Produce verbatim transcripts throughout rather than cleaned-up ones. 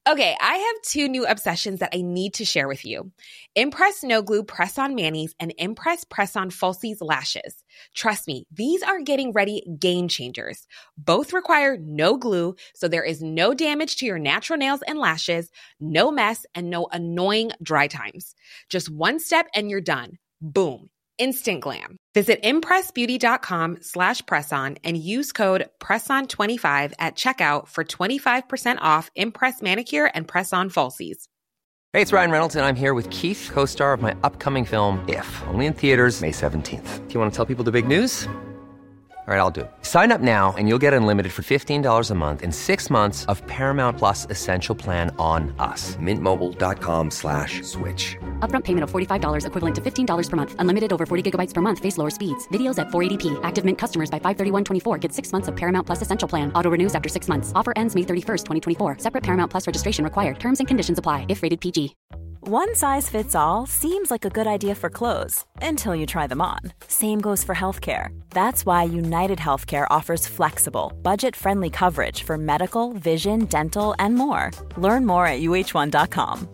Okay, I have two new obsessions that I need to share with you. Impress No Glue Press-On Manis and Impress Press-On Falsies Lashes. Trust me, these are getting ready game changers. Both require no glue, so there is no damage to your natural nails and lashes, no mess, and no annoying dry times. Just one step and you're done. Boom. Instant glam. Visit impressbeauty.com slash presson and use code presson twenty-five at checkout for twenty-five percent off Impress Manicure and Press-On Falsies. Hey, it's Ryan Reynolds, and I'm here with Keith, co-star of my upcoming film, If, only in theaters May seventeenth. Do you want to tell people the big news? All right, I'll do it. Sign up now and you'll get unlimited for fifteen dollars a month and six months of Paramount Plus Essential Plan on us. Mint Mobile dot com slash switch. Upfront payment of forty-five dollars equivalent to fifteen dollars per month. Unlimited over forty gigabytes per month. Face lower speeds. Videos at four eighty p. Active Mint customers by five thirty-one twenty-four get six months of Paramount Plus Essential Plan. Auto renews after six months. Offer ends May thirty-first, twenty twenty-four. Separate Paramount Plus registration required. Terms and conditions apply if rated P G. One size fits all seems like a good idea for clothes until you try them on. Same goes for healthcare. That's why United Healthcare offers flexible, budget-friendly coverage for medical, vision, dental, and more. Learn more at u h one dot com.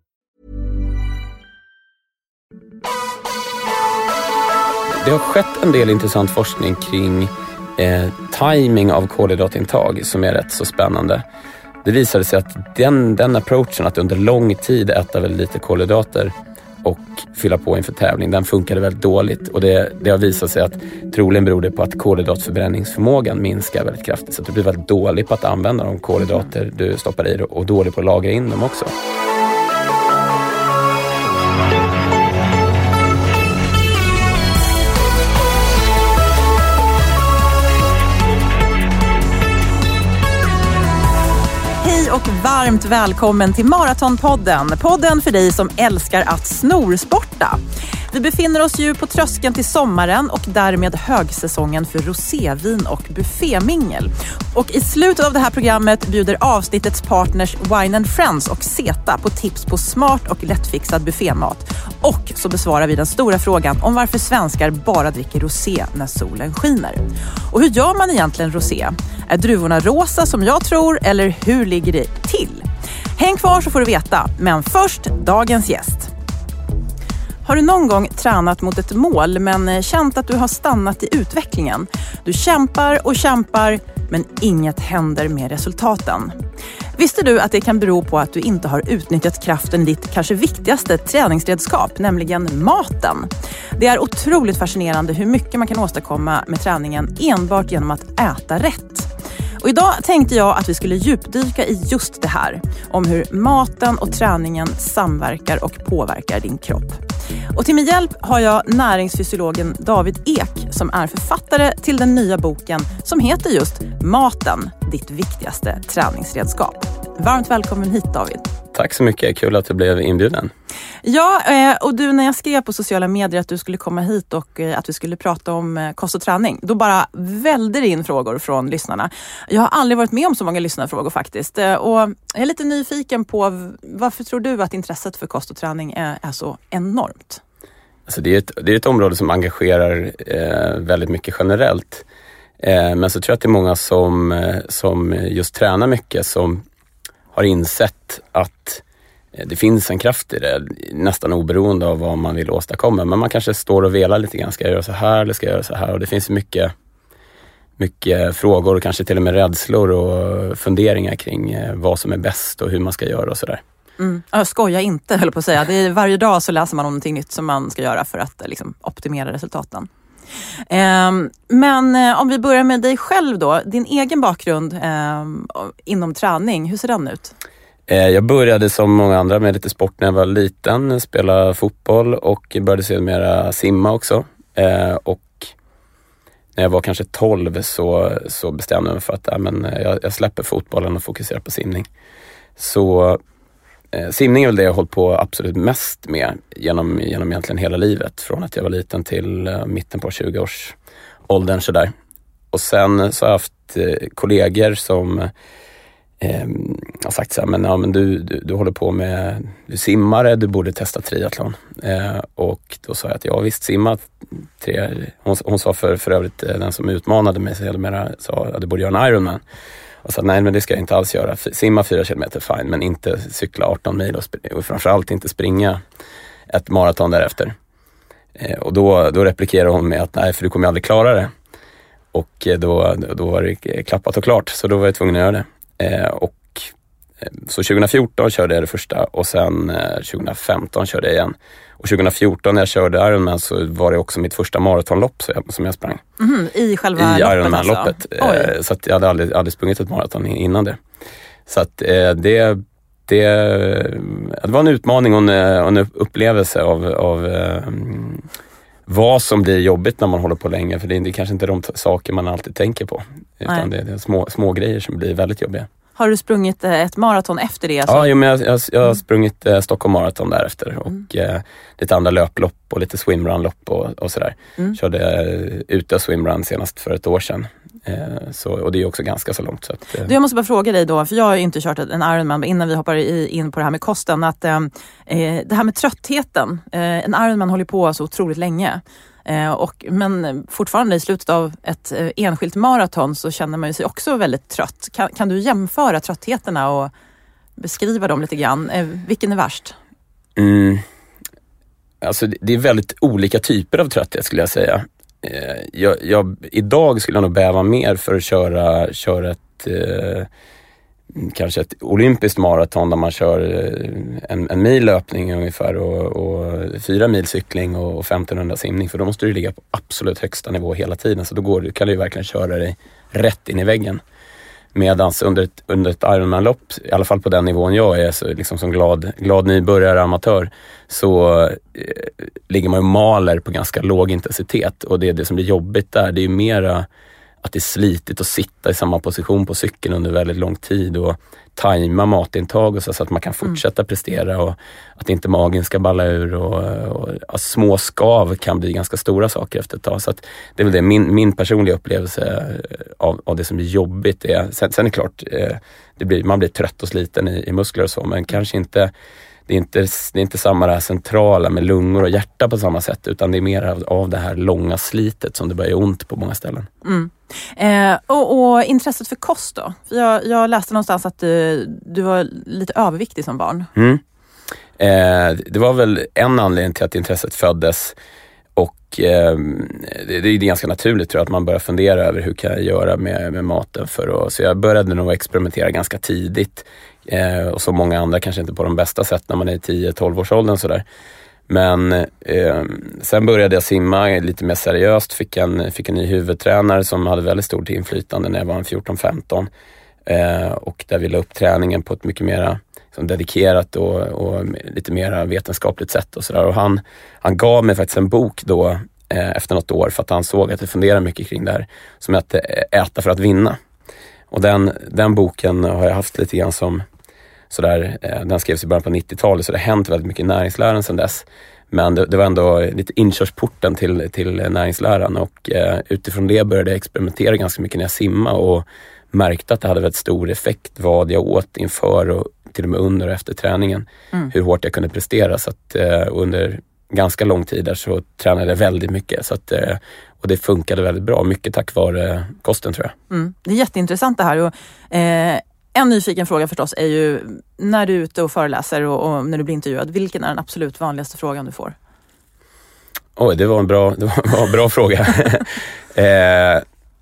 Det har skett en del intressant forskning kring eh, timing av kolhydratintag som är rätt så spännande. Det visade sig att den, den approachen, att under lång tid äta väldigt lite kolhydrater och fylla på inför tävling, den funkade väldigt dåligt. Och det, det har visat sig att troligen beror det på att kolhydratförbränningsförmågan minskar väldigt kraftigt. Så att du blir väldigt dålig på att använda de kolhydrater du stoppar i och dålig på att lagra in dem också. Och varmt välkommen till Maratonpodden. Podden för dig som älskar att snorsporta. Vi befinner oss ju på tröskeln till sommaren och därmed högsäsongen för rosévin och buffémingel. Och i slutet av det här programmet bjuder avsnittets partners Wine and Friends och Zeta på tips på smart och lättfixad buffémat. Och så besvarar vi den stora frågan om varför svenskar bara dricker rosé när solen skiner. Och hur gör man egentligen rosé? Är druvorna rosa som jag tror, eller hur ligger det till? Häng kvar så får du veta, men först dagens gäst. Har du någon gång tränat mot ett mål men känt att du har stannat i utvecklingen? Du kämpar och kämpar men inget händer med resultaten. Visste du att det kan bero på att du inte har utnyttjat kraften i ditt kanske viktigaste träningsredskap, nämligen maten? Det är otroligt fascinerande hur mycket man kan åstadkomma med träningen enbart genom att äta rätt. Och idag tänkte jag att vi skulle djupdyka i just det här. Om hur maten och träningen samverkar och påverkar din kropp. Och till min hjälp har jag näringsfysiologen David Ek som är författare till den nya boken som heter just Maten, ditt viktigaste träningsredskap. Varmt välkommen hit, David. Tack så mycket, kul att du blev inbjuden. Ja, och du, när jag skrev på sociala medier att du skulle komma hit och att vi skulle prata om kost och träning, då bara välde det in frågor från lyssnarna. Jag har aldrig varit med om så många lyssnarfrågor faktiskt. Och jag är lite nyfiken på varför tror du att intresset för kost och träning är, är så enormt? Alltså det är ett, det är ett område som engagerar eh, väldigt mycket generellt. Eh, men så tror jag att det är många som, eh, som just tränar mycket som har insett att det finns en kraft i det, nästan oberoende av vad man vill åstadkomma. Men man kanske står och velar lite grann. Ska jag göra så här eller ska jag göra så här? Och det finns mycket, mycket frågor och kanske till och med rädslor och funderingar kring vad som är bäst och hur man ska göra och sådär. Mm. Jag skojar inte, höll på att säga. Det är, varje dag så läser man om någonting nytt som man ska göra för att liksom, optimera resultaten. Eh, men eh, om vi börjar med dig själv då. Din egen bakgrund eh, inom träning, hur ser den ut? Jag började som många andra med lite sport när jag var liten. Spela fotboll och började sedermera simma också. Och när jag var kanske tolv så, så bestämde jag mig för att ja, men jag, jag släpper fotbollen och fokuserar på simning. Så eh, simning är väl det jag har hållit på absolut mest med genom, genom egentligen hela livet. Från att jag var liten till eh, mitten på tjugo års åldern sådär. Och sen så har jag haft eh, kollegor som Eh, jag har sagt så här, men, ja, men du, du, du håller på med, du simmare, du borde testa triathlon. Eh, och då sa jag att jag visst simmat tre, hon, hon sa för, för övrigt den som utmanade mig så mera, sa att du borde göra en Ironman. Och och sa nej, men det ska jag inte alls göra. Simma fyra kilometer fine, men inte cykla arton mil och, sp- och framförallt inte springa ett maraton därefter. Eh, och då, då replikerade hon med att nej, för du kommer aldrig klara det. Och eh, då, då var det klappat och klart, så då var jag tvungen att göra det. Eh, och eh, så tjugohundrafjorton körde jag det första och sen eh, tjugohundrafemton körde jag igen. Och tjugohundrafjorton när jag körde Ironman så var det också mitt första maratonlopp så jag, som jag sprang. Mm, I själva I loppen Ironman-loppet. Alltså? Eh, så att jag hade aldrig, aldrig sprungit ett maraton innan det. Så att eh, det, det, det var en utmaning och en, en upplevelse av, av eh, vad som blir jobbigt när man håller på länge. För det är, det är kanske inte de t- saker man alltid tänker på. Utan det, det är små, små grejer som blir väldigt jobbiga. Har du sprungit ett maraton efter det? Alltså? Ja, jo, men jag, jag, jag har sprungit eh, Stockholm Marathon därefter och mm. eh, lite andra löplopp och lite swimrun-lopp och, och sådär. Mm. Körde eh, ute swimrun senast för ett år sedan. Eh, så, och det är också ganska så långt. Så att, eh. du, jag måste bara fråga dig då, för jag har ju inte kört en Ironman innan vi hoppar i, in på det här med kosten. Att, eh, det här med tröttheten, eh, en Ironman håller på så otroligt länge. Eh, och, men fortfarande i slutet av ett eh, enskilt maraton så känner man ju sig också väldigt trött. Kan, kan du jämföra tröttheterna och beskriva dem lite grann? Eh, vilken är värst? Mm. Alltså det, det är väldigt olika typer av trötthet skulle jag säga. Eh, jag, jag, idag skulle jag nog bäva mer för att köra, köra ett... Eh, kanske ett olympiskt maraton där man kör en, en mil löpning ungefär och, och fyra mil cykling och femtonhundra simning, för då måste du ligga på absolut högsta nivå hela tiden, så då går, kan du ju verkligen köra dig rätt in i väggen. Medans under ett, under ett Ironman-lopp, i alla fall på den nivån jag är, så liksom som glad, glad nybörjare amatör, så eh, ligger man ju maler på ganska låg intensitet, och det är det som blir jobbigt där, det är ju mera att det är slitigt att sitta i samma position på cykeln under väldigt lång tid och tajma matintag och så, så att man kan fortsätta mm. prestera och att inte magen ska balla ur och, och, och små skav kan bli ganska stora saker efter ett tag. Så att det är väl det, min, min personliga upplevelse av, av det som blir jobbigt. Är, sen, sen är det klart, det blir, man blir trött och sliten i, i muskler och så, men kanske inte Det är, inte, det är inte samma det här centrala med lungor och hjärta på samma sätt, utan det är mer av, av det här långa slitet som det börjar ont på många ställen. Mm. Eh, och, och intresset för kost då? För jag, jag läste någonstans att du, du var lite överviktig som barn. Mm. Eh, det var väl en anledning till att intresset föddes, och eh, det, det är ganska naturligt tror jag att man börjar fundera över hur kan jag göra med, med maten för att, så jag började nog experimentera ganska tidigt. Eh, och så många andra kanske inte på de bästa sätt när man är i tio tolv års åldern sådär. Men eh, sen började jag simma lite mer seriöst, fick en, fick en ny huvudtränare som hade väldigt stort inflytande när jag var fjorton femton. Eh, och där vi la upp träningen på ett mycket mer liksom, dedikerat och, och lite mer vetenskapligt sätt och sådär. Och han, han gav mig faktiskt en bok då eh, efter något år, för att han såg att jag funderar mycket kring det här, som hette Äta för att vinna. Och den, den boken har jag haft lite grann som sådär, den skrevs i början på nittiotalet, så det har hänt väldigt mycket i näringsläran sedan dess. Men det, det var ändå lite inkörsporten till, till näringsläran, och eh, utifrån det började jag experimentera ganska mycket när jag simmade och märkte att det hade väldigt stor effekt vad jag åt inför och till och med under och efter träningen. Mm. Hur hårt jag kunde prestera, så att eh, under ganska lång tid där så tränade jag väldigt mycket, så att, eh, och det funkade väldigt bra, mycket tack vare kosten tror jag. Mm. Det är jätteintressant det här, och eh, en nyfiken fråga förstås är ju när du är ute och föreläser och, och när du blir intervjuad, vilken är den absolut vanligaste frågan du får? Oj, det var en bra, det var en bra fråga. eh,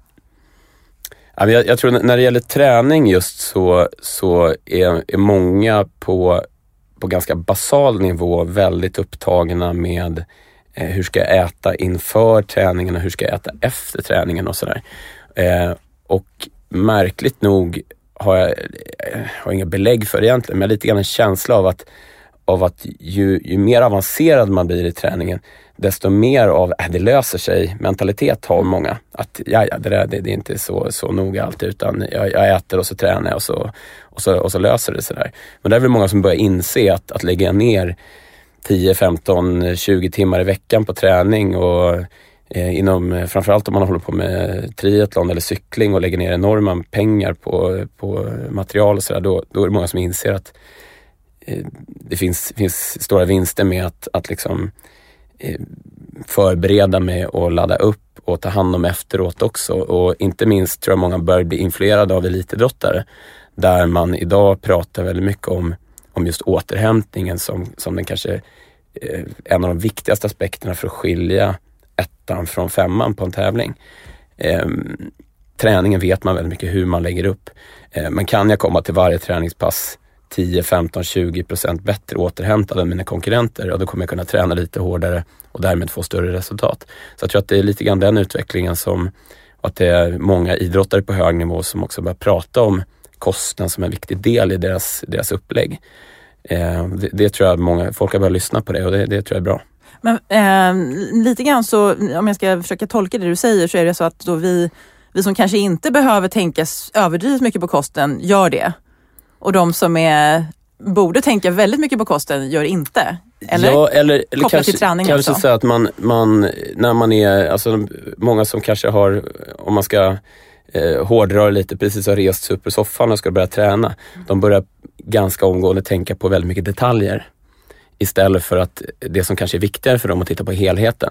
jag, jag tror när det gäller träning just så, så är, är många på, på ganska basal nivå väldigt upptagna med eh, hur ska jag äta inför träningen och hur ska jag äta efter träningen och sådär. Eh, och märkligt nog har jag, jag har inga belägg för det egentligen, men lite grann en känsla av att, av att ju, ju mer avancerad man blir i träningen, desto mer av äh, det löser sig mentalitet har många. Att ja, ja, det, där, det, det är inte så, så noga alltid, utan jag, jag äter och så tränar jag och så, och så, och så löser det sig där. Men det är väl många som börjar inse att, att lägga ner tio, femton, tjugo timmar i veckan på träning och Eh, inom, framförallt om man håller på med triathlon eller cykling och lägger ner enorma pengar på, på material och sådär, då, då är det många som inser att eh, det finns, finns stora vinster med att, att liksom, eh, förbereda mig och ladda upp och ta hand om efteråt också. Och inte minst tror jag många börjar bli influerade av elitidrottare, där man idag pratar väldigt mycket om, om just återhämtningen som, som den kanske eh, en av de viktigaste aspekterna för att skilja ettan från femman på en tävling. Eh, träningen vet man väldigt mycket hur man lägger upp. Eh, men kan jag komma till varje träningspass tio, femton, tjugo procent bättre återhämtad än mina konkurrenter, och då kommer jag kunna träna lite hårdare och därmed få större resultat. Så jag tror att det är lite grann den utvecklingen som, att det är många idrottare på hög nivå som också börjar prata om kosten som en viktig del i deras, deras upplägg. Eh, det, det tror jag många, folk har börjat lyssna på det, och det, det tror jag är bra. Men eh, lite grann så, om jag ska försöka tolka det du säger, så är det så att då vi, vi som kanske inte behöver tänka överdrivet mycket på kosten gör det. Och de som är, borde tänka väldigt mycket på kosten gör inte. Eller, ja, eller, eller kopplat kanske, till träning kanske också. så att man, man, när man är, alltså många som kanske har, om man ska eh, hårdra lite, precis har rest sig upp ur soffan och ska börja träna. De börjar ganska omgående tänka på väldigt mycket detaljer. Istället för att det som kanske är viktigare för dem att titta på helheten.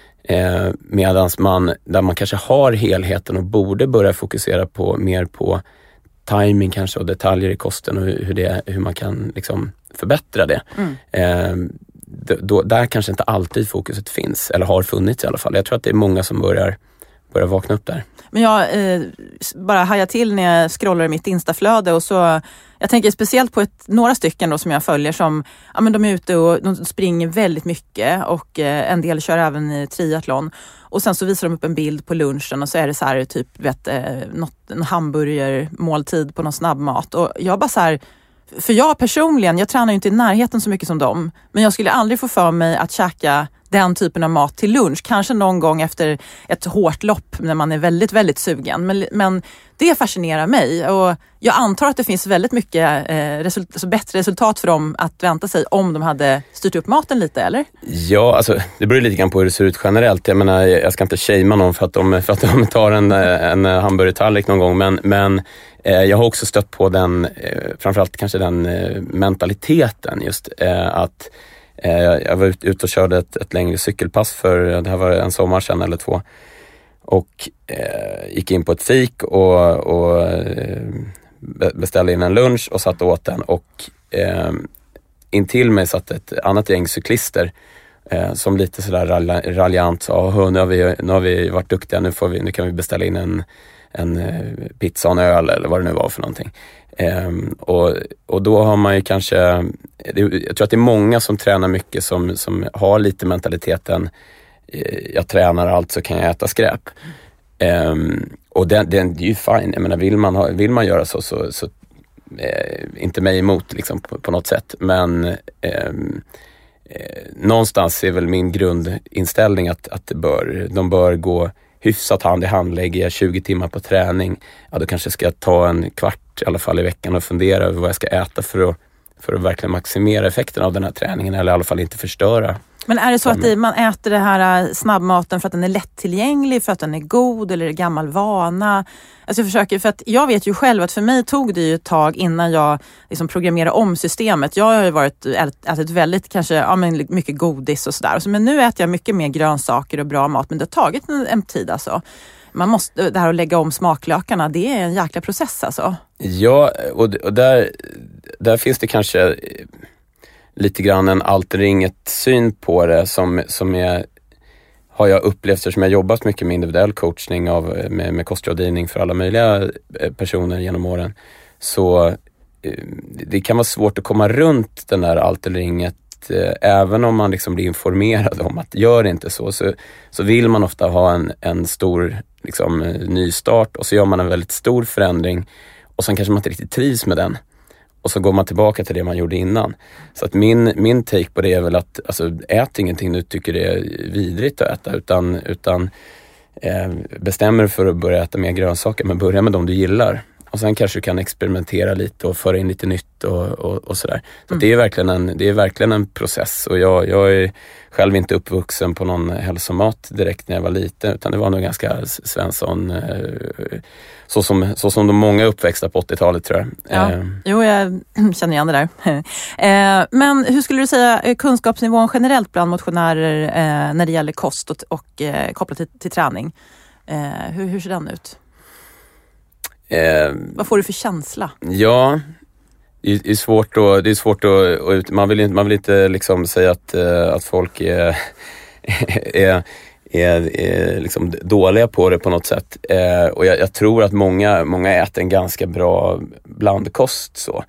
Eh, medans man, där man kanske har helheten och borde börja fokusera på mer på timing kanske och detaljer i kosten och hur, det, hur man kan liksom förbättra det. Mm. Eh, då, där kanske inte alltid fokuset finns, eller har funnits i alla fall. Jag tror att det är många som börjar, börjar vakna upp där. Men jag eh, bara hajar till när jag scrollar i mitt Instaflöde, och så jag tänker speciellt på ett, några stycken då som jag följer som, ja men de är ute och de springer väldigt mycket, och eh, en del kör även i triathlon. Och sen så visar de upp en bild på lunchen, och så är det så här typ vet, eh, något, en hamburgermåltid på någon snabbmat. Och jag bara så här, för jag personligen, jag tränar ju inte i närheten så mycket som dem, men jag skulle aldrig få för mig att käka den typen av mat till lunch. Kanske någon gång efter ett hårt lopp när man är väldigt, väldigt sugen. Men, men det fascinerar mig, och jag antar att det finns väldigt mycket eh, result- alltså bättre resultat för dem att vänta sig om de hade styrt upp maten lite, eller? Ja, alltså det beror lite grann på hur det ser ut generellt. Jag menar, jag ska inte shamea någon för att de, för att de tar en, en hamburgertallrik någon gång, men, men eh, jag har också stött på den, eh, framförallt kanske den eh, mentaliteten just, eh, att jag var ute ut och körde ett, ett längre cykelpass för, det här var en sommar sedan eller två, och eh, gick in på ett fik och, och eh, beställde in en lunch och satt och åt den, och eh, in till mig satt ett annat gäng cyklister eh, som lite sådär raljant sa, nu har vi, nu har vi varit duktiga, nu, får vi, nu kan vi beställa in en, en pizza och en öl eller vad det nu var för någonting. Um, och, och då har man ju kanske, det, jag tror att det är många som tränar mycket som, som har lite mentaliteten, jag tränar allt så kan jag äta skräp. Um, och det, det är ju fine, jag menar, vill man, ha, vill man göra så, så, så eh, inte mig emot liksom, på, på något sätt, men eh, eh, någonstans är väl min grundinställning att, att det bör, de bör gå hyfsat hand i hand. Lägger jag tjugo timmar på träning, ja då kanske ska jag ta en kvart i alla fall i veckan och fundera över vad jag ska äta för att, för att verkligen maximera effekten av den här träningen, eller i alla fall inte förstöra. Men är det så att det, man äter det här snabbmaten för att den är lättillgänglig, för att den är god, eller är det gammal vana? Alltså jag försöker, för att jag vet ju själv att för mig tog det ju ett tag innan jag liksom programmerade om systemet. Jag har ju varit, ätit väldigt kanske, ja men mycket godis och sådär. Men nu äter jag mycket mer grönsaker och bra mat, men det har tagit en, en tid alltså. Man måste, det här att lägga om smaklökarna, det är en jäkla process alltså. Ja, och, och där, där finns det kanske lite grann en allt eller inget syn på det som, som är, har jag upplevt eftersom jag jobbat mycket med individuell coachning av, med, med kostrådgivning för alla möjliga personer genom åren. Så det kan vara svårt att komma runt den där allt eller inget, även om man liksom blir informerad om att gör inte så, så, så vill man ofta ha en, en stor liksom, nystart, och så gör man en väldigt stor förändring och sen kanske man inte riktigt trivs med den. Och så går man tillbaka till det man gjorde innan. Så att min, min take på det är väl att alltså, ät ingenting du tycker det är vidrigt att äta. Utan, utan eh, bestämmer dig för att börja äta mer grönsaker. Men börja med dem du gillar. och sen kanske du kan experimentera lite och föra in lite nytt och, och, och sådär. Så Mm. det är verkligen en, det är verkligen en process, och jag, jag är själv inte uppvuxen på någon hälsomat direkt när jag var liten, utan det var nog ganska Svensson, eh, så som, så som de många uppväxta på åttiotalet, tror jag. Ja. Eh, Jo, jag känner igen det där. eh, men hur skulle du säga eh, kunskapsnivån generellt bland motionärer eh, när det gäller kost och, och eh, kopplat till, till träning? Eh, hur, hur ser den ut? eh, Vad får du för känsla? Ja, det är svårt att, det är svårt att, man vill inte, man vill inte liksom säga att, att folk är, är, är, är liksom dåliga på det på något sätt. Och jag, jag tror att många, många äter en ganska bra blandkost så.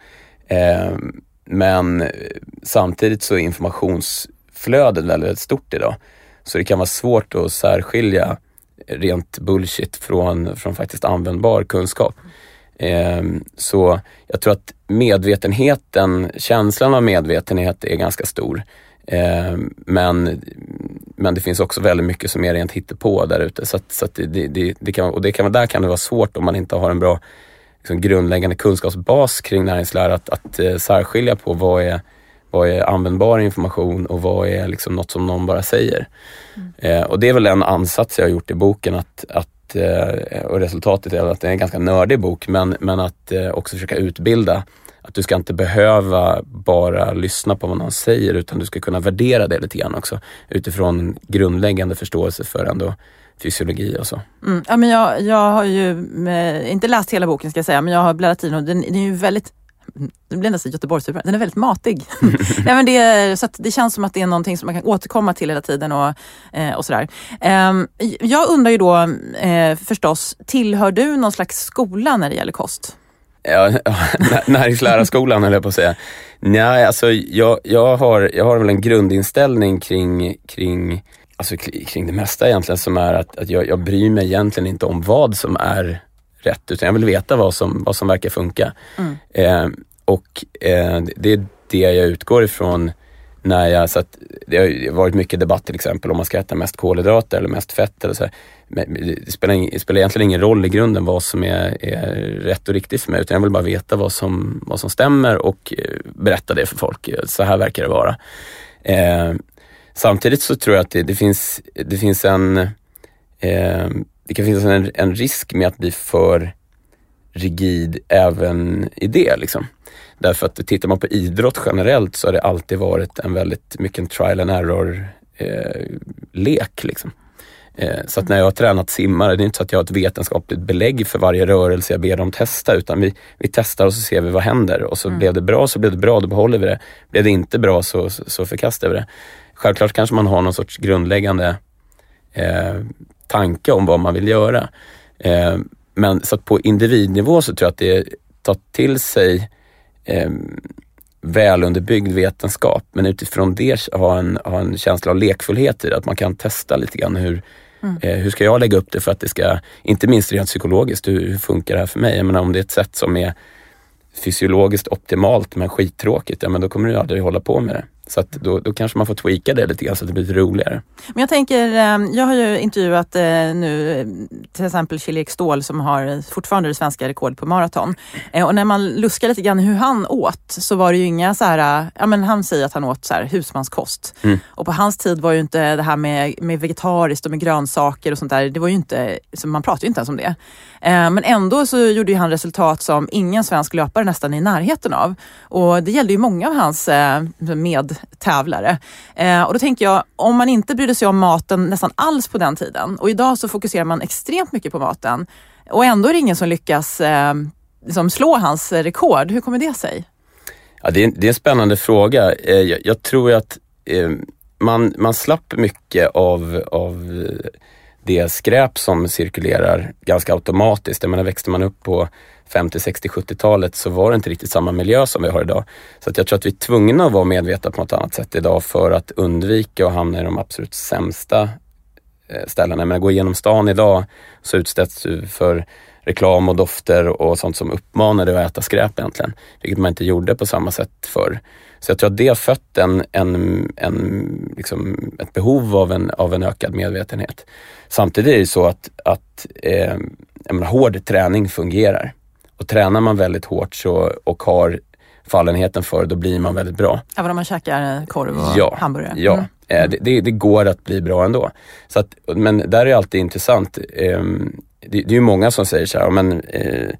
Men samtidigt så är informationsflödet väldigt stort idag. Så det kan vara svårt att särskilja rent bullshit från, från faktiskt användbar kunskap. Eh, så jag tror att medvetenheten, känslan av medvetenhet är ganska stor. Eh, men, men det finns också väldigt mycket som är rent hittepå där ute. Så, att, så att det, det, det kan, och det kan, där kan det vara svårt om man inte har en bra liksom, grundläggande kunskapsbas kring näringslära att, att eh, särskilja på vad är, vad är användbar information och vad är liksom något som någon bara säger. Mm. Eh, och det är väl en ansats jag har gjort i boken, att, att och resultatet är att det är en ganska nördig bok, men, men att eh, också försöka utbilda att du ska inte behöva bara lyssna på vad någon säger, utan du ska kunna värdera det lite grann också utifrån grundläggande förståelse för ändå fysiologi och så. Mm. Ja, men jag, jag har ju eh, inte läst hela boken ska jag säga, men jag har bläddrat i den och den, den är ju väldigt, det blir nästan Göteborgssuper. Den är väldigt matig. Nej, men det, så att det känns som att det är någonting som man kan återkomma till hela tiden och, eh, och sådär. Eh, jag undrar ju då eh, förstås, tillhör du någon slags skola när det gäller kost? Ja, näringslärarskolan eller på att säga. Nej, alltså jag, jag, har, jag har väl en grundinställning kring, kring, alltså, kring det mesta egentligen, som är att, att jag, jag bryr mig egentligen inte om vad som är rätt, utan jag vill veta vad som, vad som verkar funka. Mm. Eh, och eh, det är det jag utgår ifrån när jag, så att det har varit mycket debatt till exempel om man ska äta mest kolhydrater eller mest fett eller så här. Men det spelar, det spelar egentligen ingen roll i grunden vad som är, är rätt och riktigt för mig, utan jag vill bara veta vad som, vad som stämmer och berätta det för folk. Så här verkar det vara. Eh, samtidigt så tror jag att det, det finns det finns en eh, det kan finnas en, en risk med att bli för rigid även i det liksom. Därför att tittar man på idrott generellt så har det alltid varit en väldigt mycket en trial and error eh, lek liksom. Eh, så att när jag har tränat simmare, det är inte så att jag har ett vetenskapligt belägg för varje rörelse jag ber dem testa, utan vi, vi testar och så ser vi vad händer, och så mm. blev det bra så blev det bra, då behåller vi det. Blev det inte bra så, så, så förkastar vi det. Självklart kanske man har någon sorts grundläggande eh, tanke om vad man vill göra. Eh, men så att på individnivå så tror jag att det tar till sig eh, väl underbyggd vetenskap, men utifrån det ha en, ha en känsla av lekfullhet i det, att man kan testa lite grann hur, mm. eh, hur ska jag lägga upp det för att det ska, inte minst rent psykologiskt, hur, hur funkar det här för mig? Jag menar, om det är ett sätt som är fysiologiskt optimalt men skittråkigt, ja men då kommer du aldrig hålla på med det. Så att då, då kanske man får tweaka det lite grann så att det blir lite roligare. Men jag tänker, jag har ju intervjuat nu till exempel Kjell-Erik Ståhl som har fortfarande det svenska rekord på maraton. Och när man luskar lite grann hur han åt, så var det ju inga så här, ja men han säger att han åt så här husmanskost. Mm. Och på hans tid var ju inte det här med, med vegetariskt och med grönsaker och sånt där, det var ju inte, man pratade ju inte ens om det. Men ändå så gjorde ju han resultat som ingen svensk löpare nästan är i närheten av. Och det gällde ju många av hans medtävlare. Och då tänker jag, om man inte brydde sig om maten nästan alls på den tiden, och idag så fokuserar man extremt mycket på maten, och ändå är det ingen som lyckas eh, liksom slå hans rekord. Hur kommer det sig? Ja, det är, det är en spännande fråga. Jag, jag tror att eh, man, man slapp mycket av, av det skräp som cirkulerar ganska automatiskt. Jag menar, växte man upp på femtio, sextio, sjuttiotalet så var det inte riktigt samma miljö som vi har idag. Så att jag tror att vi är tvungna att vara medvetna på något annat sätt idag för att undvika att hamna i de absolut sämsta ställena. Men gå igenom stan idag så utsätts du för reklam och dofter och sånt som uppmanar dig att äta skräp egentligen. Vilket man inte gjorde på samma sätt förr. Så jag tror att det har fött en, en, en, liksom ett behov av en, av en ökad medvetenhet. Samtidigt är det så att, att eh, jag menar, hård träning fungerar. Och tränar man väldigt hårt så, och har fallenheten för, då blir man väldigt bra. Även om man käkar korv och ja, hamburgare. Ja, mm. eh, det, det, det går att bli bra ändå. Så att, men där är alltid intressant. Eh, det, det är ju många som säger så här, men eh,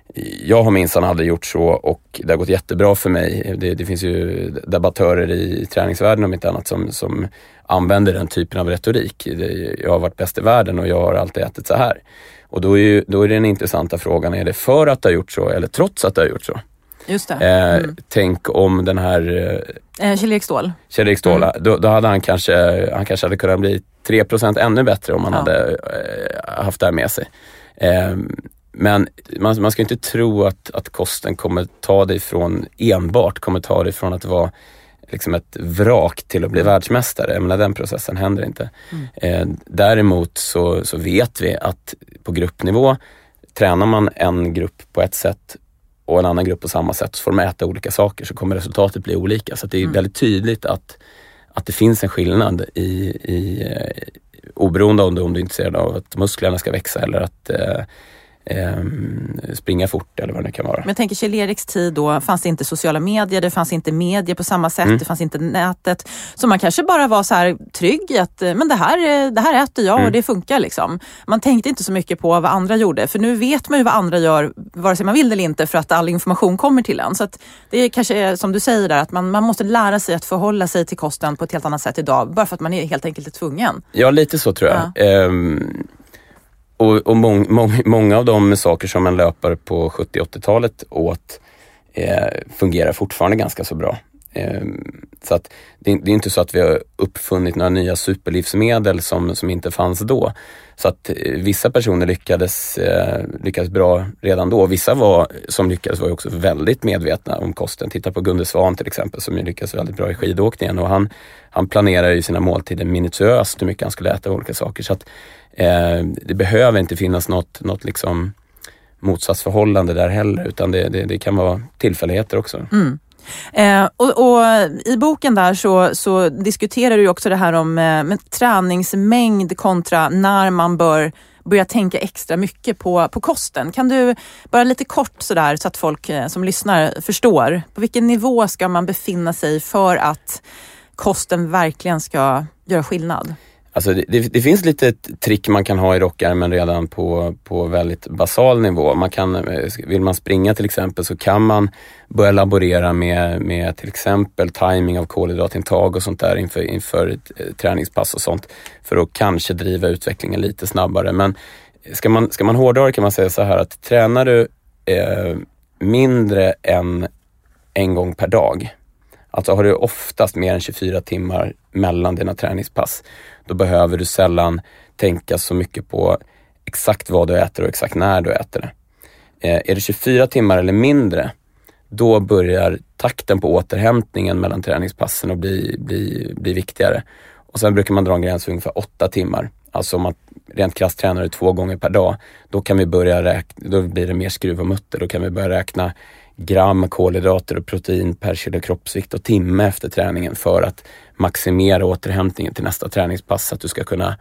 jag har minsann aldrig gjort så och det har gått jättebra för mig. Det, det finns ju debattörer i träningsvärlden om inte annat som, som använder den typen av retorik. Det, jag har varit bäst i världen och jag har alltid ätit så här. Och då är, ju, då är det den intressanta frågan, är det för att det har gjort så eller trots att det har gjort så? Just det. Mm. Eh, tänk om den här... Eh, Kjell-Erik Ståhl. Kjell-Erik Ståhl, mm. då, då hade han kanske, han kanske hade kunnat bli tre procent ännu bättre om han ja. hade eh, haft det här med sig. Eh, men man, man ska inte tro att, att kosten kommer ta dig från, enbart kommer ta dig från att vara liksom ett vrak till att bli mm. världsmästare. Jag menar, den processen händer inte. Mm. Eh, däremot så, så vet vi att på gruppnivå tränar man en grupp på ett sätt och en annan grupp på samma sätt, så får de äta olika saker, så kommer resultatet bli olika. Så att det är mm. väldigt tydligt att, att det finns en skillnad i, i eh, oberoende om du, om du är intresserad av att musklerna ska växa eller att eh, eh, springa fort eller vad det kan vara. Men jag tänker, Kjell-Eriks tid då fanns det inte sociala medier, det fanns inte medier på samma sätt, mm. det fanns inte nätet. Så man kanske bara var så här trygg i att men det här, det här äter jag mm. och det funkar liksom. Man tänkte inte så mycket på vad andra gjorde, för nu vet man ju vad andra gör vare sig man vill eller inte, för att all information kommer till en. Så att det är kanske som du säger där, att man, man måste lära sig att förhålla sig till kosten på ett helt annat sätt idag, bara för att man är helt enkelt tvungen. Ja, lite så tror jag. Ja. Ehm... Och, och mång, mång, många av de saker som en löpare på sjuttio-åttiotalet åt eh, fungerar fortfarande ganska så bra. Eh, så att det, det är inte så att vi har uppfunnit några nya superlivsmedel som, som inte fanns då. Så att eh, vissa personer lyckades, eh, lyckades bra redan då. Vissa var, som lyckades var ju också väldigt medvetna om kosten. Titta på Gunde Svan till exempel, som ju lyckades väldigt bra i skidåkningen. Och han, han planerar ju sina måltider minutiöst hur mycket han skulle äta olika saker. Så att Eh, det behöver inte finnas något, något liksom motsatsförhållande där heller, utan det, det, det kan vara tillfälligheter också. Mm. Eh, och, och i boken där så, så diskuterar du också det här om eh, med träningsmängd kontra när man bör börja tänka extra mycket på, på kosten. Kan du bara lite kort sådär, så att folk eh, som lyssnar förstår, på vilken nivå ska man befinna sig för att kosten verkligen ska göra skillnad? Alltså det, det, det finns lite trick man kan ha i rockärmen redan på, på väldigt basal nivå. Man kan, vill man springa till exempel, så kan man börja laborera med, med till exempel timing av kolhydratintag och sånt där inför, inför ett träningspass och sånt, för att kanske driva utvecklingen lite snabbare. Men ska man, ska man hårdare kan man säga så här, att tränar du eh, mindre än en gång per dag, alltså har du oftast mer än tjugofyra timmar mellan dina träningspass, då behöver du sällan tänka så mycket på exakt vad du äter och exakt när du äter det. Eh, är det tjugofyra timmar eller mindre, då börjar takten på återhämtningen mellan träningspassen att bli, bli, bli viktigare. Och sen brukar man dra en gräns för ungefär åtta timmar. Alltså om man rent krasst tränar två gånger per dag, då kan vi börja räkna, då blir det mer skruv och mutter. Då kan vi börja räkna gram kolhydrater och protein per kilo kroppsvikt och timme efter träningen, för att maximera återhämtningen till nästa träningspass, så att du ska kunna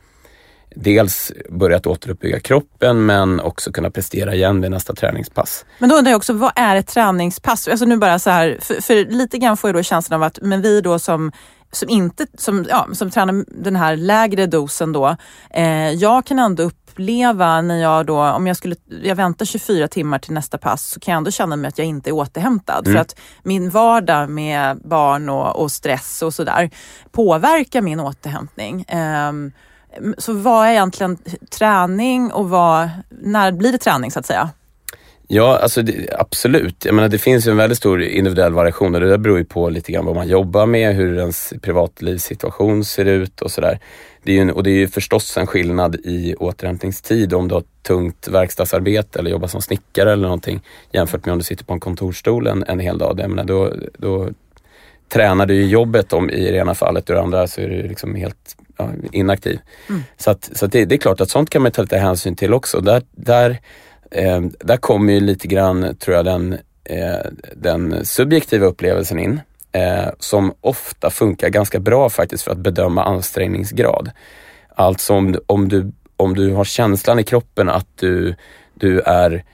dels börja att återuppbygga kroppen, men också kunna prestera igen vid nästa träningspass. Men då undrar jag också, vad är ett träningspass? Alltså nu bara så här, för, för lite grann får jag då känslan av att, men vi då som som inte som ja, som tränar den här lägre dosen då, eh, jag kan ändå uppleva när jag då, om jag skulle jag väntar tjugofyra timmar till nästa pass, så kan jag ändå känna mig att jag inte är återhämtad, mm. för att min vardag med barn och, och stress och sådär påverkar min återhämtning. Eh, så vad är egentligen träning och vad, när blir det träning så att säga? Ja, alltså det, absolut. Jag menar, det finns ju en väldigt stor individuell variation, och det där beror ju på lite grann vad man jobbar med, hur ens privatlivssituation ser ut och sådär. Det är ju en, och det är ju förstås en skillnad i återhämtningstid om du har tungt verkstadsarbete eller jobbar som snickare eller någonting, jämfört med om du sitter på en kontorstol en, en hel dag. Jag menar, då, då tränar du ju jobbet om i det ena fallet, och i det andra så är du liksom helt ja, inaktiv. Mm. Så, att, så att det, det är klart att sånt kan man ta lite hänsyn till också. Där... där Eh, där kommer ju lite grann, tror jag, den, eh, den subjektiva upplevelsen in, eh, som ofta funkar ganska bra faktiskt för att bedöma ansträngningsgrad. Alltså om, om, du, om du har känslan i kroppen att du, du är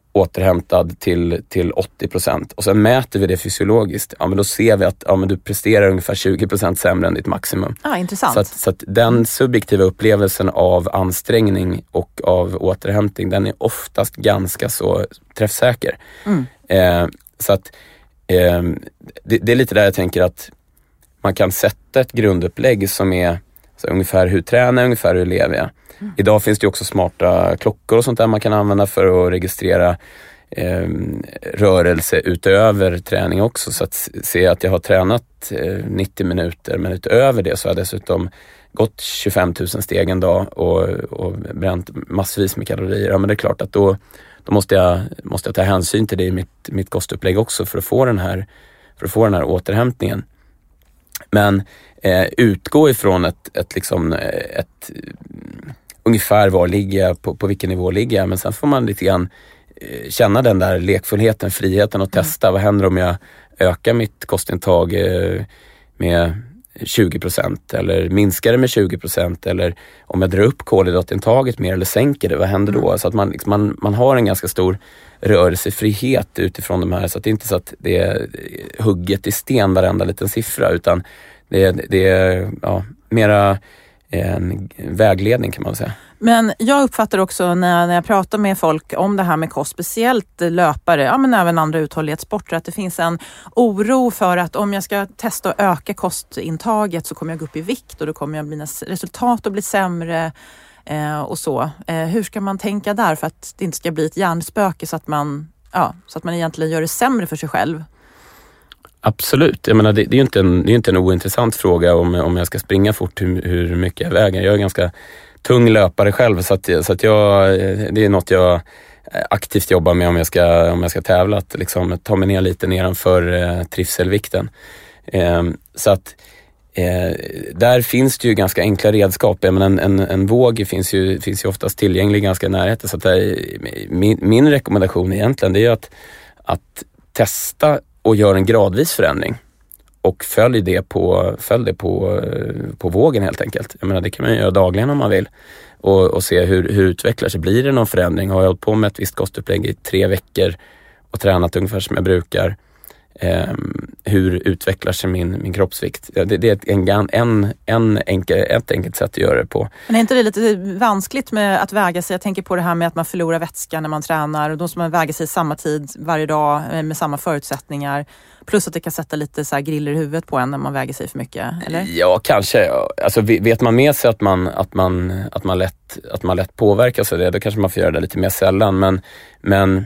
återhämtad till, till åttio procent och sen mäter vi det fysiologiskt, ja men då ser vi att ja, men du presterar ungefär tjugo procent sämre än ditt maximum. Ah, intressant. Så att, så att den subjektiva upplevelsen av ansträngning och av återhämtning, den är oftast ganska så träffsäker. Mm. Eh, så att eh, det, det är lite där jag tänker att man kan sätta ett grundupplägg som är så ungefär hur tränar jag, ungefär hur lever jag. Mm. Idag finns det också smarta klockor och sånt där man kan använda för att registrera eh, rörelse utöver träning också. Så att se att jag har tränat eh, nittio minuter, men utöver det så har jag dessutom gått tjugofem tusen steg en dag och, och bränt massvis med kalorier. Ja, men det är klart att då, då måste, jag, måste jag ta hänsyn till det i mitt, mitt kostupplägg också för att få den här, för att få den här återhämtningen. Men eh, utgå ifrån ett, ett, liksom, ett ungefär var ligger jag, på, på vilken nivå ligger jag, men sen får man lite grann eh, känna den där lekfullheten, friheten och testa. Mm. Vad händer om jag ökar mitt kostintag eh, med tjugo procent eller minskar det med tjugo procent, eller om jag drar upp kolhydratintaget mer eller sänker det, vad händer då? Mm. Så att man, liksom, man, man har en ganska stor rörelsefrihet utifrån de här, så att det är inte så att det är hugget i sten varenda liten siffra, utan det är, det är ja, mera en vägledning kan man säga. Men jag uppfattar också när, när jag pratar med folk om det här med kost, speciellt löpare, ja men även andra uthållighetssporter, att det finns en oro för att om jag ska testa att öka kostintaget så kommer jag gå upp i vikt och då kommer jag mina resultat att bli sämre eh, och så. Eh, hur ska man tänka där för att det inte ska bli ett hjärnspöke så att man, ja, så att man egentligen gör det sämre för sig själv? Absolut. Jag menar, det, det är ju inte en, det är inte en ointressant fråga om, om jag ska springa fort, hur, hur mycket jag väger. Jag är ganska tung löpare själv, så att, så att jag, det är något jag aktivt jobbar med om jag ska, om jag ska tävla, att liksom ta mig ner lite nedanför eh, trivselvikten. Eh, så att eh, där finns det ju ganska enkla redskap. Jag menar, en, en, en våg finns ju, finns ju oftast tillgänglig ganska närheten, så att där, min, min rekommendation egentligen det är att, att testa och gör en gradvis förändring och följ det på, följ det på, på vågen helt enkelt. Jag menar, det kan man göra dagligen om man vill och, och se hur, hur utvecklar sig. Blir det någon förändring? Har jag hållit på med ett visst kostupplägg i tre veckor och tränat ungefär som jag brukar? Eh, hur utvecklar sig min, min kroppsvikt? Det, det är ett, en, en, en enkel, ett enkelt sätt att göra det på. Men är inte det lite vanskligt med att väga sig? Jag tänker på det här med att man förlorar vätska när man tränar och då ska man väga sig samma tid varje dag med samma förutsättningar. Plus att det kan sätta lite så här griller i huvudet på en när man väger sig för mycket, eller? Ja, kanske. Alltså, vet man med sig att man, att man, att man, lätt, att man lätt påverkas av det, då kanske man får göra det lite mer sällan. Men, men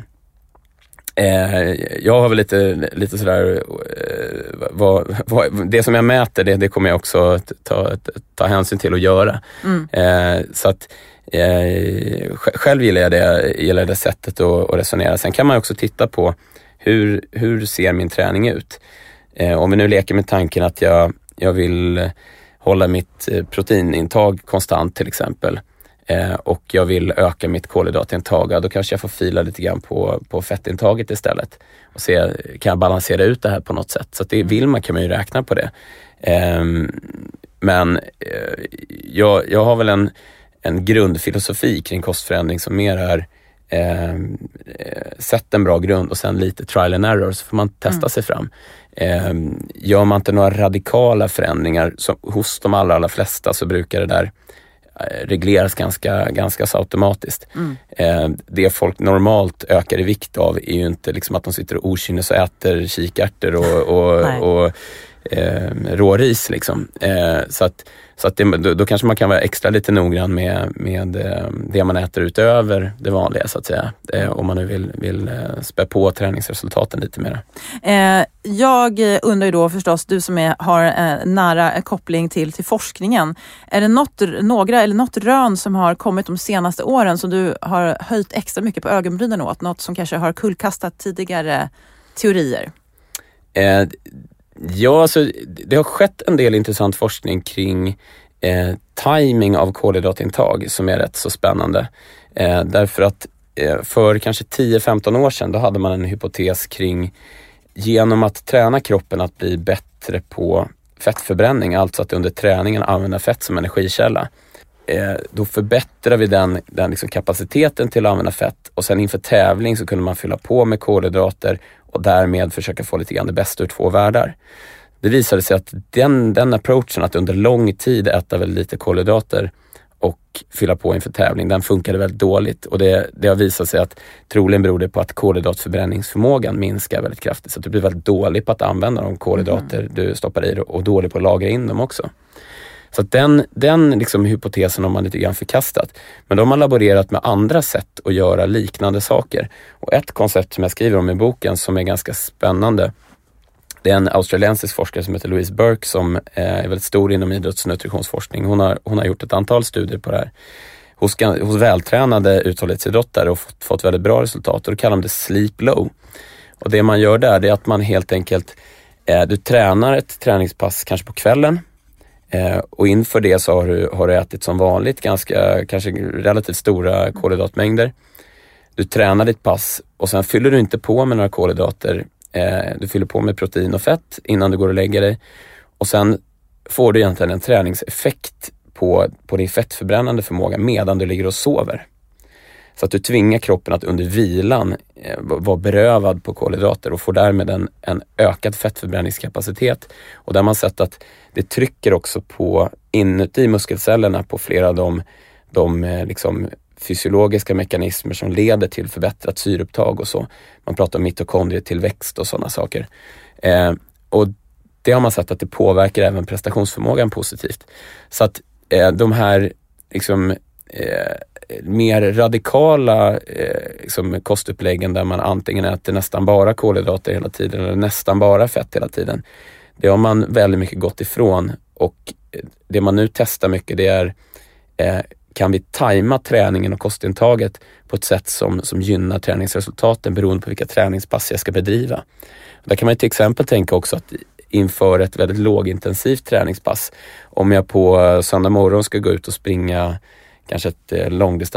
eh, jag har väl lite, lite sådär, eh, vad, vad, det som jag mäter, det, det kommer jag också ta, ta hänsyn till att göra. Mm. Eh, så att eh, själv gillar jag det, gillar det sättet att, att resonera. Sen kan man också titta på Hur, hur ser min träning ut? Eh, om vi nu leker med tanken att jag, jag vill hålla mitt proteinintag konstant till exempel eh, och jag vill öka mitt kolhydratintag, då kanske jag får fila lite grann på, på fettintaget istället och se, kan jag balansera ut det här på något sätt? Så att det vill man, kan man ju räkna på det. Eh, men eh, jag, jag har väl en, en grundfilosofi kring kostförändring som mer är Eh, sätt en bra grund och sen lite trial and error, så får man testa mm. sig fram. Eh, gör man inte några radikala förändringar så, hos de allra, allra flesta, så brukar det där eh, regleras ganska, ganska så automatiskt. Mm. Eh, det folk normalt ökar i vikt av är ju inte liksom att de sitter och okynnes och äter kikärtor och, och, och eh, råris liksom. Eh, så att Så att det, då, då kanske man kan vara extra lite noggrann med, med det man äter utöver det vanliga, så att säga. Eh, om man nu vill, vill spä på träningsresultaten lite mer. Eh, jag undrar ju då förstås, du som är, har eh, nära koppling till, till forskningen. Är det något, några eller något rön som har kommit de senaste åren som du har höjt extra mycket på ögonbrynen åt? Något som kanske har kullkastat tidigare teorier? Eh, Ja, alltså, det har skett en del intressant forskning kring eh, timing av kolhydratintag som är rätt så spännande. Eh, därför att eh, för kanske tio femton år sedan då hade man en hypotes kring genom att träna kroppen att bli bättre på fettförbränning, alltså att under träningen använda fett som energikälla. eh, då förbättrar vi den, den liksom kapaciteten till att använda fett, och sen inför tävling så kunde man fylla på med kolhydrater och därmed försöka få lite grann det bästa ur två världar. Det visade sig att den, den approachen, att under lång tid äta väldigt lite kolhydrater och fylla på inför tävling, den funkade väldigt dåligt, och det, det har visat sig att troligen beror det på att kolhydratförbränningsförmågan minskar väldigt kraftigt, så att du blir väldigt dålig på att använda de kolhydrater mm. du stoppar i och dålig på att lagra in dem också. Så att den, den liksom hypotesen har man lite grann förkastat. Men de har laborerat med andra sätt att göra liknande saker. Och ett koncept som jag skriver om i boken som är ganska spännande, det är en australiensisk forskare som heter Louise Burke som är väldigt stor inom idrotts- och nutritionsforskning. Hon har, hon har gjort ett antal studier på det här hos, hos vältränade uthållighetsidrottare och fått, fått väldigt bra resultat. Och då kallar de det sleep low. Och det man gör där, det är att man helt enkelt, eh, du tränar ett träningspass kanske på kvällen. Eh, och inför det så har du, har du ätit som vanligt ganska, kanske relativt stora kolhydratmängder. Du tränar ditt pass och sen fyller du inte på med några kolhydrater. Eh, du fyller på med protein och fett innan du går och lägger dig. Och sen får du egentligen en träningseffekt på, på din fettförbrännande förmåga medan du ligger och sover. Så att du tvingar kroppen att under vilan eh, vara berövad på kolhydrater och får därmed en, en ökad fettförbränningskapacitet. Och där har man sett att det trycker också på inuti muskelcellerna på flera av de, de eh, liksom fysiologiska mekanismer som leder till förbättrat syreupptag och så. Man pratar om mitokondrietillväxt och sådana saker. Eh, och det har man sett att det påverkar även prestationsförmågan positivt. Så att eh, de här liksom eh, mer radikala eh, liksom kostuppläggen där man antingen äter nästan bara kolhydrater hela tiden eller nästan bara fett hela tiden, det har man väldigt mycket gått ifrån, och det man nu testar mycket, det är eh, kan vi tajma träningen och kostintaget på ett sätt som, som gynnar träningsresultaten beroende på vilka träningspass jag ska bedriva. Och där kan man till exempel tänka också att inför ett väldigt lågintensivt träningspass, om jag på söndag morgon ska gå ut och springa kanske ett eh,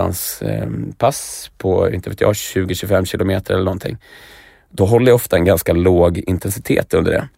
långdistanspass eh, på, inte vet jag, tjugo till tjugofem kilometer eller någonting, då håller jag ofta en ganska låg intensitet under det.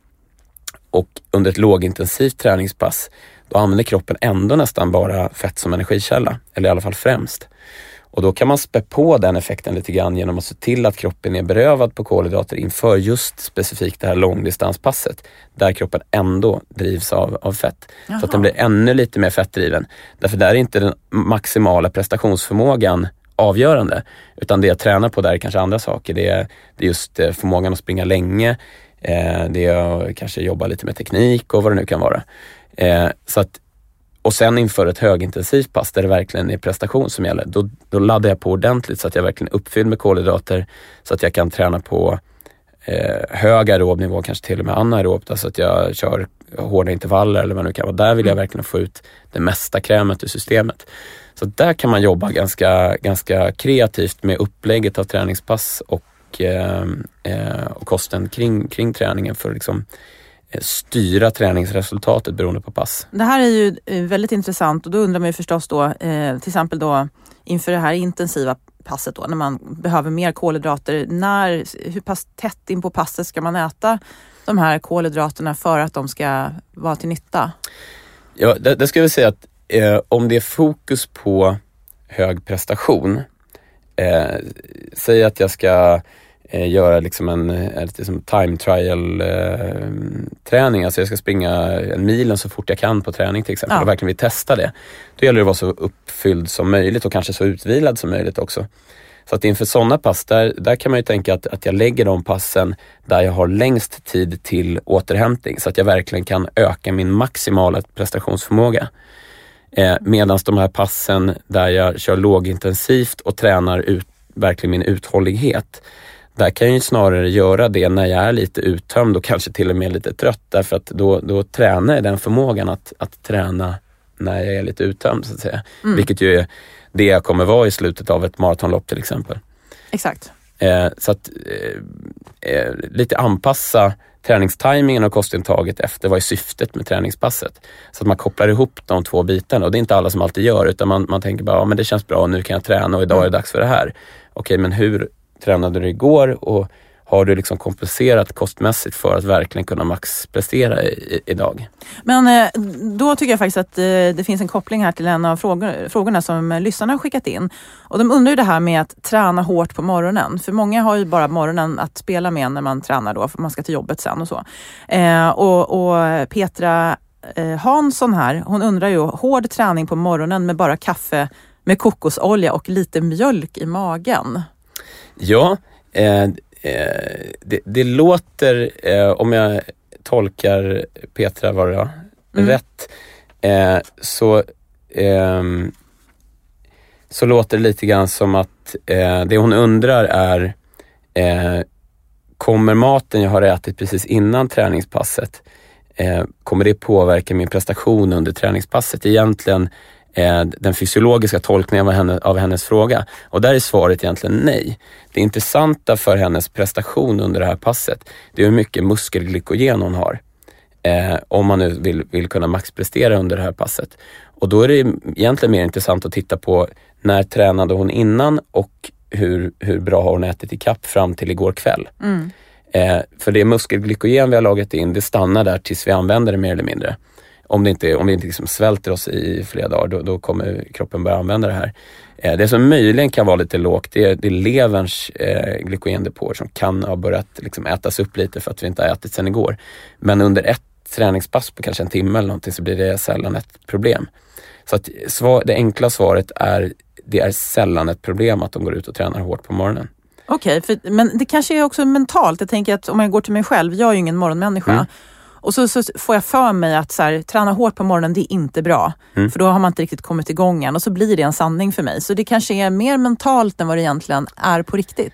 Och under ett lågintensivt träningspass, då använder kroppen ändå nästan bara fett som energikälla, eller i alla fall främst. Och då kan man spä på den effekten lite grann genom att se till att kroppen är berövad på kolhydrater inför just specifikt det här långdistanspasset, där kroppen ändå drivs av, av fett. Jaha. Så att den blir ännu lite mer fettdriven. Därför där är inte den maximala prestationsförmågan avgörande, utan det jag tränar på där är kanske andra saker. Det är, det är just förmågan att springa länge, eh, det är att kanske jobba lite med teknik och vad det nu kan vara. Eh, så att, och sen inför ett högintensivt pass där det verkligen är prestation som gäller, då, då laddar jag på ordentligt så att jag verkligen är uppfylld med kolhydrater, så att jag kan träna på eh, hög aerob nivå, kanske till och med anaerobt, alltså att jag kör hårda intervaller eller vad det nu kan vara. Där vill jag verkligen få ut det mesta krämet ur systemet. Så där kan man jobba ganska, ganska kreativt med upplägget av träningspass och, eh, och kosten kring, kring träningen för att liksom styra träningsresultatet beroende på pass. Det här är ju väldigt intressant, och då undrar man ju förstås då, eh, till exempel då inför det här intensiva passet då, när man behöver mer kolhydrater, när, hur pass tätt in på passet ska man äta de här kolhydraterna för att de ska vara till nytta? Ja, det, det ska vi säga att eh, om det är fokus på hög prestation, eh, säg att jag ska Eh, göra liksom en, en liksom time trial eh, träning, alltså jag ska springa en milen så fort jag kan på träning till exempel, ja. Och verkligen vill testa det. Då gäller det att vara så uppfylld som möjligt och kanske så utvilad som möjligt också. Så att inför sådana pass, där, där kan man ju tänka att, att jag lägger de passen där jag har längst tid till återhämtning, så att jag verkligen kan öka min maximala prestationsförmåga. Eh, Medan de här passen där jag kör lågintensivt och tränar ut, verkligen min uthållighet, där kan jag ju snarare göra det när jag är lite uttömd och kanske till och med lite trött, därför att då, då tränar jag den förmågan att, att träna när jag är lite uttömd så att säga. Mm. Vilket ju är det jag kommer vara i slutet av ett maratonlopp till exempel. Exakt. Eh, så att eh, eh, lite anpassa träningstimingen och kostintaget efter vad är syftet med träningspasset. Så att man kopplar ihop de två bitarna, och det är inte alla som alltid gör, utan man, man tänker bara, ja men det känns bra, nu kan jag träna och idag är det dags för det här. Okej, men hur tränade du igår och har du liksom kompenserat kostmässigt för att verkligen kunna maxprestera i, i, idag? Men eh, då tycker jag faktiskt att eh, det finns en koppling här till en av frågor, frågorna som lyssnarna har skickat in. Och de undrar ju det här med att träna hårt på morgonen. För många har ju bara morgonen att spela med när man tränar då, för man ska till jobbet sen och så. Eh, och, och Petra eh, Hansson här, hon undrar ju, hård träning på morgonen med bara kaffe med kokosolja och lite mjölk i magen. Ja, eh, eh, det, det låter, eh, om jag tolkar Petra var det då, mm. rätt, eh, så, eh, så låter det lite grann som att eh, det hon undrar är, eh, kommer maten jag har ätit precis innan träningspasset, eh, kommer det påverka min prestation under träningspasset? Egentligen den fysiologiska tolkningen av, henne, av hennes fråga. Och där är svaret egentligen nej. Det intressanta för hennes prestation under det här passet, det är hur mycket muskelglykogen hon har. Eh, om man nu vill, vill kunna maxprestera under det här passet. Och då är det egentligen mer intressant att titta på när tränade hon innan och hur, hur bra har hon ätit i kapp fram till igår kväll. Mm. Eh, för det muskelglykogen vi har lagat in, det stannar där tills vi använder det mer eller mindre. Om det inte, om vi inte liksom svälter oss i flera dagar, då, då kommer kroppen börja använda det här. Eh, det som möjligen kan vara lite lågt, det är, det är leverns eh, glykogendepåer som kan ha börjat liksom ätas upp lite för att vi inte har ätit sedan igår. Men under ett träningspass på kanske en timme eller någonting så blir det sällan ett problem. Så att svar, det enkla svaret är, det är sällan ett problem att de går ut och tränar hårt på morgonen. Okej, okay, men det kanske är också mentalt. Jag tänker att om jag går till mig själv, jag är ju ingen morgonmänniska. Mm. Och så, så får jag för mig att så här, träna hårt på morgonen, det är inte bra. Mm. För då har man inte riktigt kommit igång än. Och så blir det en sanning för mig. Så det kanske är mer mentalt än vad det egentligen är på riktigt.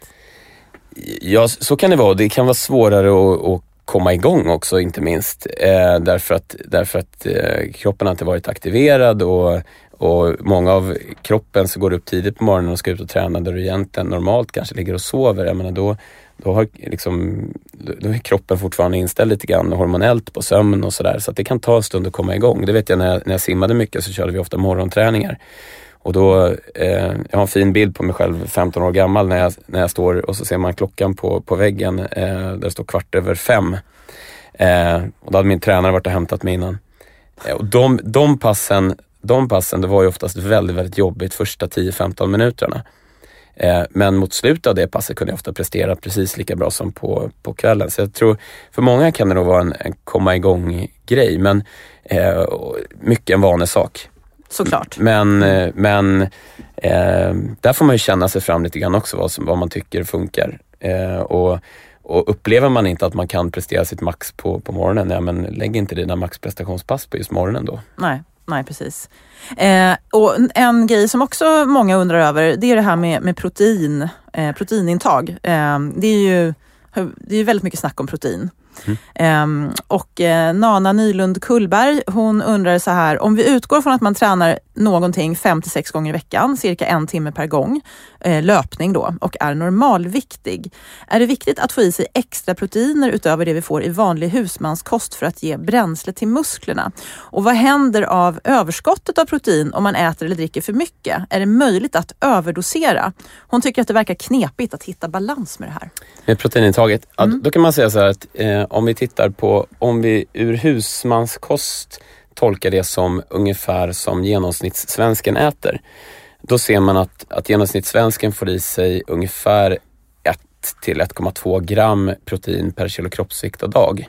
Ja, så kan det vara. Det kan vara svårare att, att komma igång också, inte minst. Eh, därför att, därför att eh, kroppen har inte varit aktiverad. Och, och många av kroppen så går upp tidigt på morgonen och ska ut och träna. Där du egentligen normalt kanske ligger och sover. Jag menar då... Då, har liksom, då är kroppen fortfarande inställd lite grann hormonellt på sömn och sådär. Så att det kan ta en stund att komma igång. Det vet jag när jag, när jag simmade mycket så körde vi ofta morgonträningar. Och då, eh, jag har en fin bild på mig själv femton år gammal när jag, när jag står och så ser man klockan på, på väggen eh, där det står kvart över fem. Eh, och då hade min tränare varit och hämtat mig innan. Eh, och de, de, passen, de passen, det var ju oftast väldigt, väldigt jobbigt första tio till femton minuterna. Men mot slutet av det passet kunde jag ofta prestera precis lika bra som på, på kvällen. Så jag tror, för många kan det nog vara en, en komma igång grej. Men eh, mycket en vanesak. Såklart. Men, eh, men eh, där får man ju känna sig fram lite grann också vad, som, vad man tycker funkar. Eh, och, och upplever man inte att man kan prestera sitt max på, på morgonen, ja, men lägg inte dina maxprestationspass på just morgonen då. Nej. Nej, precis. Eh, och en grej som också många undrar över, det är det här med, med protein, eh, proteinintag. Eh, det är ju det är väldigt mycket snack om protein. Mm. Eh, och eh, Nana Nylund Kullberg, hon undrar så här: om vi utgår från att man tränar någonting fem till sex gånger i veckan, cirka en timme per gång, eh, löpning då, och är normalviktig, är det viktigt att få i sig extra proteiner utöver det vi får i vanlig husmanskost för att ge bränsle till musklerna? Och vad händer av överskottet av protein om man äter eller dricker för mycket? Är det möjligt att överdosera? Hon tycker att det verkar knepigt att hitta balans med det här. Med proteinintaget, mm. ja, då kan man säga så här att eh, om vi tittar på, om vi ur husmanskost tolkar det som ungefär som genomsnittssvensken äter, då ser man att, att genomsnittssvensken får i sig ungefär ett till ett komma två gram protein per kilo kroppsvikt och dag.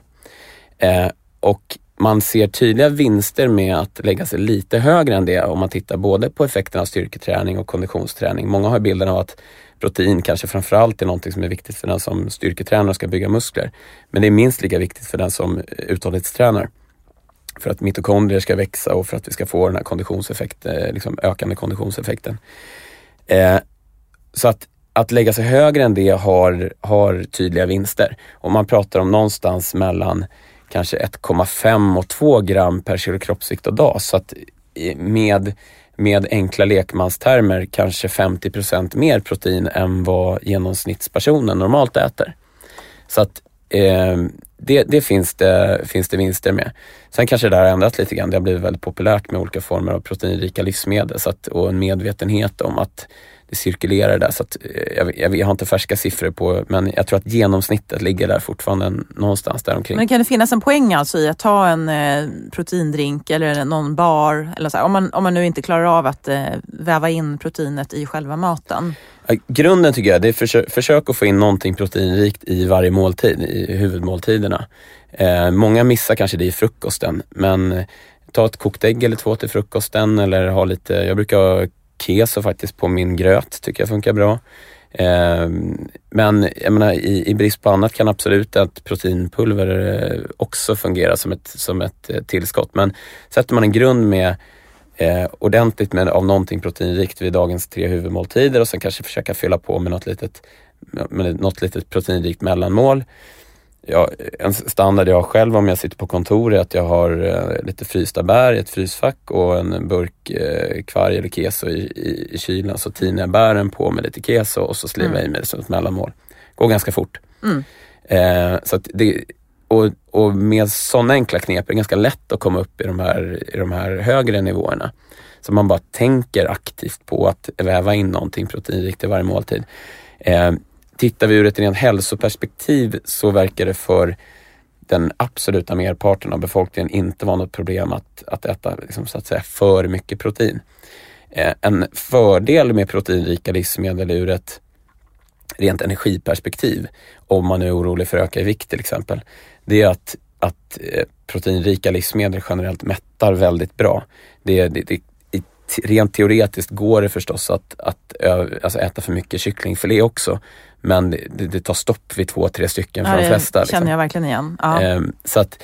Eh, och man ser tydliga vinster med att lägga sig lite högre än det om man tittar både på effekterna av styrketräning och konditionsträning. Många har bilden av att protein kanske framförallt är något som är viktigt för den som styrketränar och ska bygga muskler. Men det är minst lika viktigt för den som uthållighetstränar. För att mitokondrier ska växa och för att vi ska få den här konditionseffekten, liksom ökande konditionseffekten. Eh, så att, att lägga sig högre än det har, har tydliga vinster. Om man pratar om någonstans mellan kanske ett komma fem och två gram per kilo kroppsvikt och dag. Så att med, med enkla lekmanstermer kanske femtio procent mer protein än vad genomsnittspersonen normalt äter. Så att eh, det, det, finns det finns det vinster med. Sen kanske det där har ändrat lite grann. Det har blivit väldigt populärt med olika former av proteinrika livsmedel så att, och en medvetenhet om att det cirkulerar där. Så att, jag, jag, jag har inte färska siffror på, men jag tror att genomsnittet ligger där fortfarande någonstans där omkring. Men kan det finnas en poäng alltså i att ta en eh, proteindrink eller någon bar eller så här, om man, om man nu inte klarar av att eh, väva in proteinet i själva maten? Grunden tycker jag, det är försök, försök att få in någonting proteinrikt i varje måltid, i huvudmåltiderna. Eh, många missar kanske det i frukosten, men ta ett kokt ägg eller två till frukosten, eller ha lite, jag brukar ha keso faktiskt på min gröt, tycker jag funkar bra. Eh, men jag menar, i, i brist på annat kan absolut ett proteinpulver också fungera som ett, som ett tillskott. Men sätter man en grund med Eh, ordentligt med av någonting proteinrikt vid dagens tre huvudmåltider och sen kanske försöka fylla på med något litet, med något litet proteinrikt mellanmål. Ja, en standard jag har själv om jag sitter på kontor är att jag har eh, lite frysta bär i ett frysfack och en burk eh, kvarg eller keso i, i, i kylen. Så tinar jag bären på med lite keso och så slivar jag mm. i mig det som ett mellanmål. Går ganska fort. Mm. Eh, så att det Och, och med sådana enkla knep är det ganska lätt att komma upp i de här, i de här högre nivåerna. Så man bara tänker aktivt på att väva in någonting proteinrikt i varje måltid. Eh, tittar vi ur ett rent hälsoperspektiv så verkar det för den absoluta merparten av befolkningen inte vara något problem att, att äta liksom, så att säga, för mycket protein. Eh, en fördel med proteinrika livsmedel ur ett rent energiperspektiv, om man är orolig för att öka i vikt till exempel, det är att, att proteinrika livsmedel generellt mättar väldigt bra. Det, det, det, rent teoretiskt går det förstås att, att alltså äta för mycket kycklingfilé också, men det, det, det tar stopp vid två, tre stycken för ja, de flesta. Det känner liksom. jag verkligen igen. Ja. Ehm, så att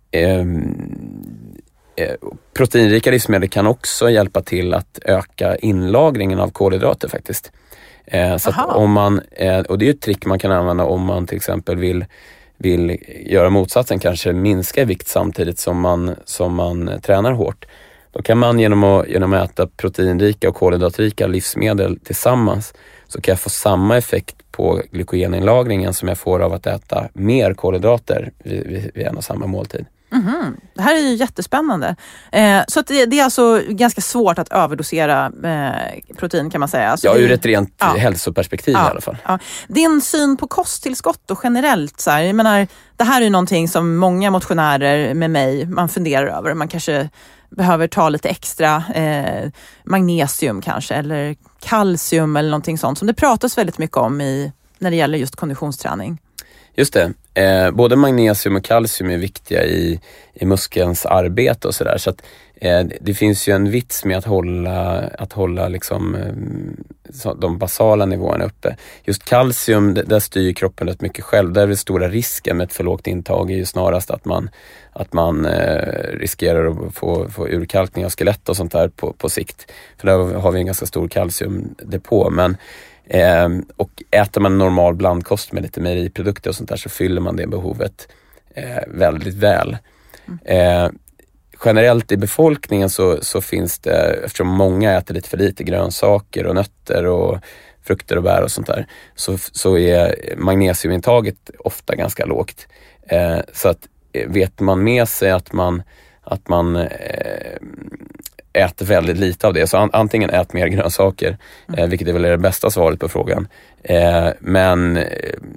ehm, eh, proteinrika livsmedel kan också hjälpa till att öka inlagringen av kolhydrater faktiskt. Eh, så att om man, eh, och det är ju ett trick man kan använda om man till exempel vill, vill göra motsatsen, kanske minska i vikt samtidigt som man, som man tränar hårt. Då kan man genom att, genom att äta proteinrika och kolhydratrika livsmedel tillsammans, så kan jag få samma effekt på glykogeninlagringen som jag får av att äta mer kolhydrater vid, vid, vid en och samma måltid. Mm-hmm. Det här är ju jättespännande. Eh, så att det, det är alltså ganska svårt att överdosera eh, protein, kan man säga. Alltså ja, det, ur ett rent ja. hälsoperspektiv ja. i alla fall. Ja. Din syn på kosttillskott och generellt, så här, jag menar, det här är ju någonting som många motionärer med mig, man funderar över. Man kanske behöver ta lite extra eh, magnesium kanske, eller kalcium eller någonting sånt som det pratas väldigt mycket om i, när det gäller just konditionsträning. Just det. Eh, både magnesium och kalcium är viktiga i, i muskelns arbete och sådär. Så att eh, det finns ju en vits med att hålla, att hålla liksom, eh, de basala nivåerna uppe. Just kalcium, det, där styr kroppen rätt mycket själv. Där är det stora risken med ett för lågt intag är ju snarast att man, att man eh, riskerar att få, få urkalkning av skelett och sånt där på, på sikt. För där har vi en ganska stor kalciumdepå. Men Eh, och äter man normal blandkost med lite mejeriprodukter och sånt där, så fyller man det behovet eh, väldigt väl. Eh, generellt i befolkningen så, så finns det, eftersom många äter lite för lite grönsaker och nötter och frukter och bär och sånt där, så, så är magnesiumintaget ofta ganska lågt. Eh, så att vet man med sig att man, att man eh, äter väldigt lite av det, så an, antingen ät mer grönsaker, mm. eh, vilket är väl det bästa svaret på frågan. Eh, men eh,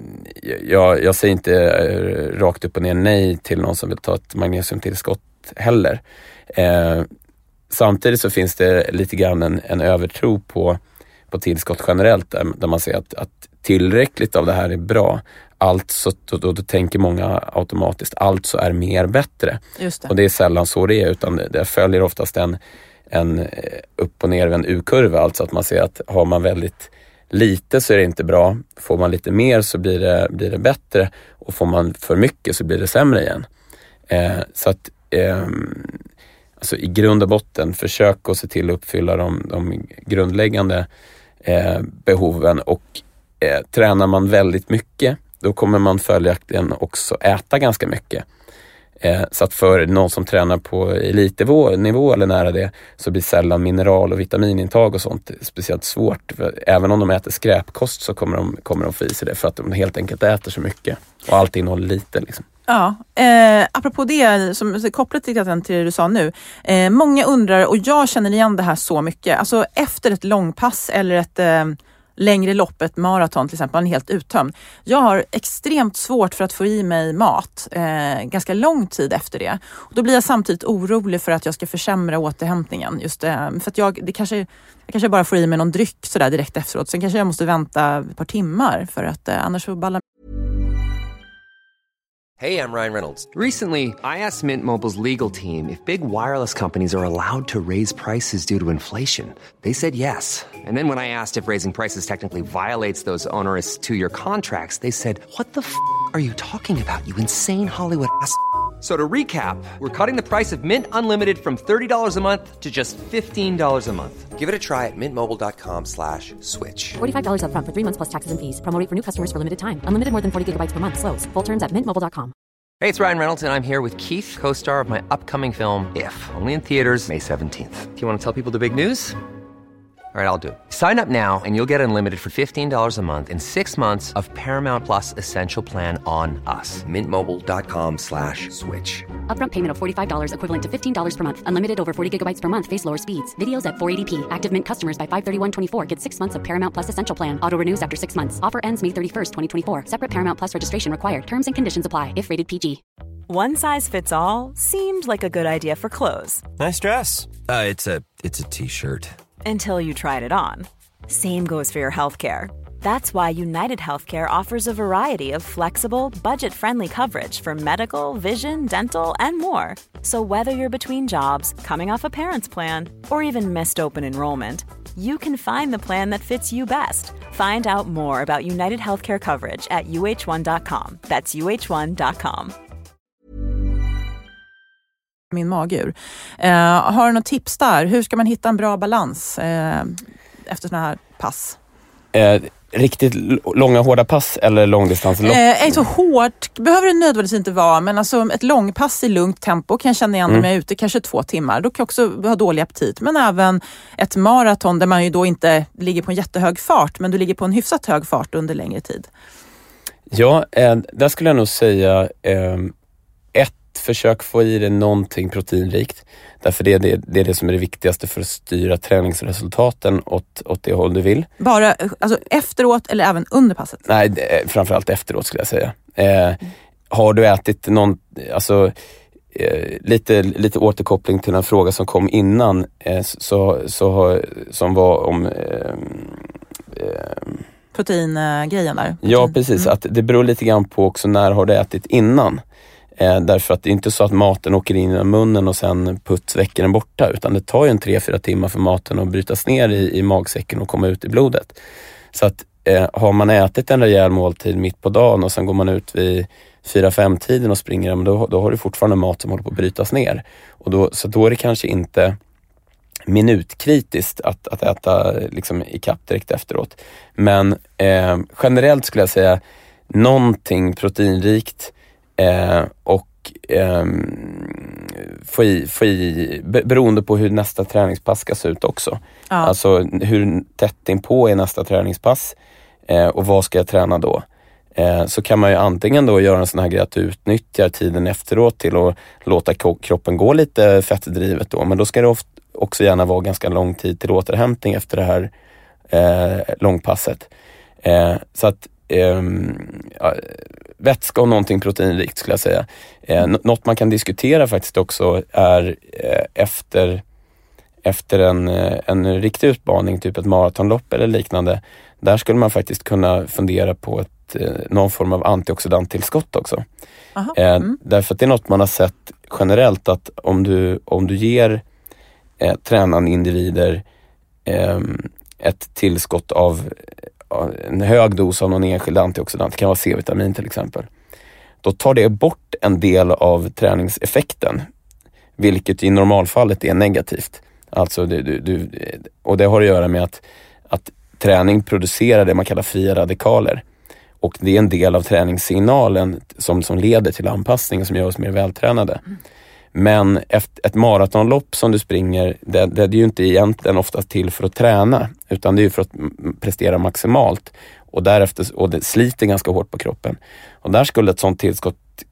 jag, jag säger inte eh, rakt upp och ner nej till någon som vill ta ett magnesiumtillskott heller. Eh, samtidigt så finns det lite grann en, en övertro på, på tillskott generellt, där, där man säger att, att tillräckligt av det här är bra. Alltså, då, då, då tänker många automatiskt, alltså är mer bättre. Just det. Och det är sällan så det är, utan det, det följer oftast en, en upp och ner en U-kurva. Alltså att man ser att har man väldigt lite så är det inte bra. Får man lite mer så blir det, blir det bättre. Och får man för mycket så blir det sämre igen. Eh, så att eh, alltså i grund och botten, försök att se till att uppfylla de, de grundläggande eh, behoven. Och eh, tränar man väldigt mycket, då kommer man följaktligen också äta ganska mycket. Eh, så att för någon som tränar på elitnivå nivå eller nära det, så blir sällan mineral- och vitaminintag och sånt speciellt svårt. För även om de äter skräpkost så kommer de, kommer de få i sig det, för att de helt enkelt äter så mycket. Och allt innehåller lite liksom. Ja, eh, apropå det, som kopplat till det du sa nu. Eh, många undrar, och jag känner igen det här så mycket. Alltså efter ett långpass eller ett eh, längre lopp, ett maraton till exempel, man är helt uttömd. Jag har extremt svårt för att få i mig mat eh, ganska lång tid efter det. Och då blir jag samtidigt orolig för att jag ska försämra återhämtningen. Just eh, för att jag, det kanske, jag kanske bara får i mig någon dryck sådär direkt efteråt. Sen kanske jag måste vänta ett par timmar för att eh, annars så ballar. Hey, I'm Ryan Reynolds. Recently, I asked Mint Mobile's legal team if big wireless companies are allowed to raise prices due to inflation. They said yes. And then when I asked if raising prices technically violates those onerous two-year contracts, they said, what the f*** are you talking about, you insane Hollywood ass f- So to recap, we're cutting the price of Mint Unlimited from thirty dollars a month to just fifteen dollars a month. Give it a try at mintmobile.com slash switch. forty-five dollars up front for three months plus taxes and fees. Promo rate for new customers for limited time. Unlimited more than forty gigabytes per month. Slows full terms at mint mobile dot com. Hey, it's Ryan Reynolds, and I'm here with Keith, co-star of my upcoming film, If, only in theaters May seventeenth. Do you want to tell people the big news? All right, I'll do it. Sign up now and you'll get unlimited for fifteen dollars a month and six months of Paramount Plus Essential Plan on us. Mintmobile.com slash switch. Upfront payment of forty-five dollars equivalent to fifteen dollars per month. Unlimited over forty gigabytes per month. Face lower speeds. Videos at four eighty p. Active Mint customers by five thirty-one twenty-four get six months of Paramount Plus Essential Plan. Auto renews after six months. Offer ends May thirty-first, twenty twenty-four. Separate Paramount Plus registration required. Terms and conditions apply if rated P G. One size fits all seemed like a good idea for clothes. Nice dress. Uh, it's a it's a t-shirt. Until you tried it on. Same goes for your healthcare. That's why United Healthcare offers a variety of flexible, budget-friendly coverage for medical, vision, dental, and more. So whether you're between jobs, coming off a parent's plan, or even missed open enrollment, you can find the plan that fits you best. Find out more about United Healthcare coverage at u h one dot com. That's u h one dot com. Min magur. Eh, har du något tips där? Hur ska man hitta en bra balans eh, efter såna här pass? Eh, riktigt långa hårda pass eller långdistanslopp? Eh, inte så hårt behöver det nödvändigtvis inte vara, men alltså ett långpass i lugnt tempo kan jag känna igen mm. när jag är ute kanske två timmar. Då kan jag också ha dålig aptit, men även ett maraton där man ju då inte ligger på en jättehög fart, men du ligger på en hyfsat hög fart under längre tid. Ja, eh, där skulle jag nog säga eh, ett försök få i dig någonting proteinrikt. Därför det är det, det är det som är det viktigaste för att styra träningsresultaten åt, åt det håll du vill. Bara alltså efteråt eller även under passet? Nej, framförallt efteråt skulle jag säga. Eh, har du ätit någon, alltså eh, lite, lite återkoppling till en fråga som kom innan eh, så, så, som var om eh, eh, proteingrejen där. Protein. Ja, precis. Mm. Att det beror lite grann på också när har du ätit innan. Eh, därför att det är inte så att maten åker in i munnen och sen puts väcker den borta, utan det tar ju en tre fyra timmar för maten att brytas ner i, i magsäcken och komma ut i blodet. Så att eh, har man ätit en rejäl måltid mitt på dagen och sen går man ut vid fyra fem tiden och springer, då, då har du fortfarande mat som håller på att brytas ner. Och då, så då är det kanske inte minutkritiskt att, att äta liksom i kapp direkt efteråt. Men eh, generellt skulle jag säga någonting proteinrikt Eh, och eh, få i, få i, beroende på hur nästa träningspass ska se ut också. Ja. Alltså hur tätt inpå är nästa träningspass eh, och vad ska jag träna då? Eh, så kan man ju antingen då göra en sån här grej att du utnyttjar tiden efteråt till att låta kroppen gå lite fettdrivet då. Men då ska det ofta också gärna vara ganska lång tid till återhämtning efter det här eh, långpasset. Eh, så att Um, ja, vätska och någonting proteinrikt skulle jag säga. Eh, n- något man kan diskutera faktiskt också är eh, efter, efter en, eh, en riktig utmaning, typ ett maratonlopp eller liknande. Där skulle man faktiskt kunna fundera på ett, eh, någon form av antioxidanttillskott också. Aha, eh, mm. Därför att det är något man har sett generellt, att om du, om du ger eh, tränande individer eh, ett tillskott av en hög dos av någon enskild antioxidant, det kan vara C-vitamin till exempel, då tar det bort en del av träningseffekten, vilket i normalfallet är negativt. Alltså du, du, du, och det har att göra med att, att träning producerar det man kallar fria radikaler, och det är en del av träningssignalen som, som leder till anpassning som gör oss mer vältränade. Mm. Men efter ett maratonlopp som du springer, det, det är ju inte egentligen ofta till för att träna, utan det är ju för att prestera maximalt, och därefter, och det sliter ganska hårt på kroppen. Och där skulle ett sånt tillskott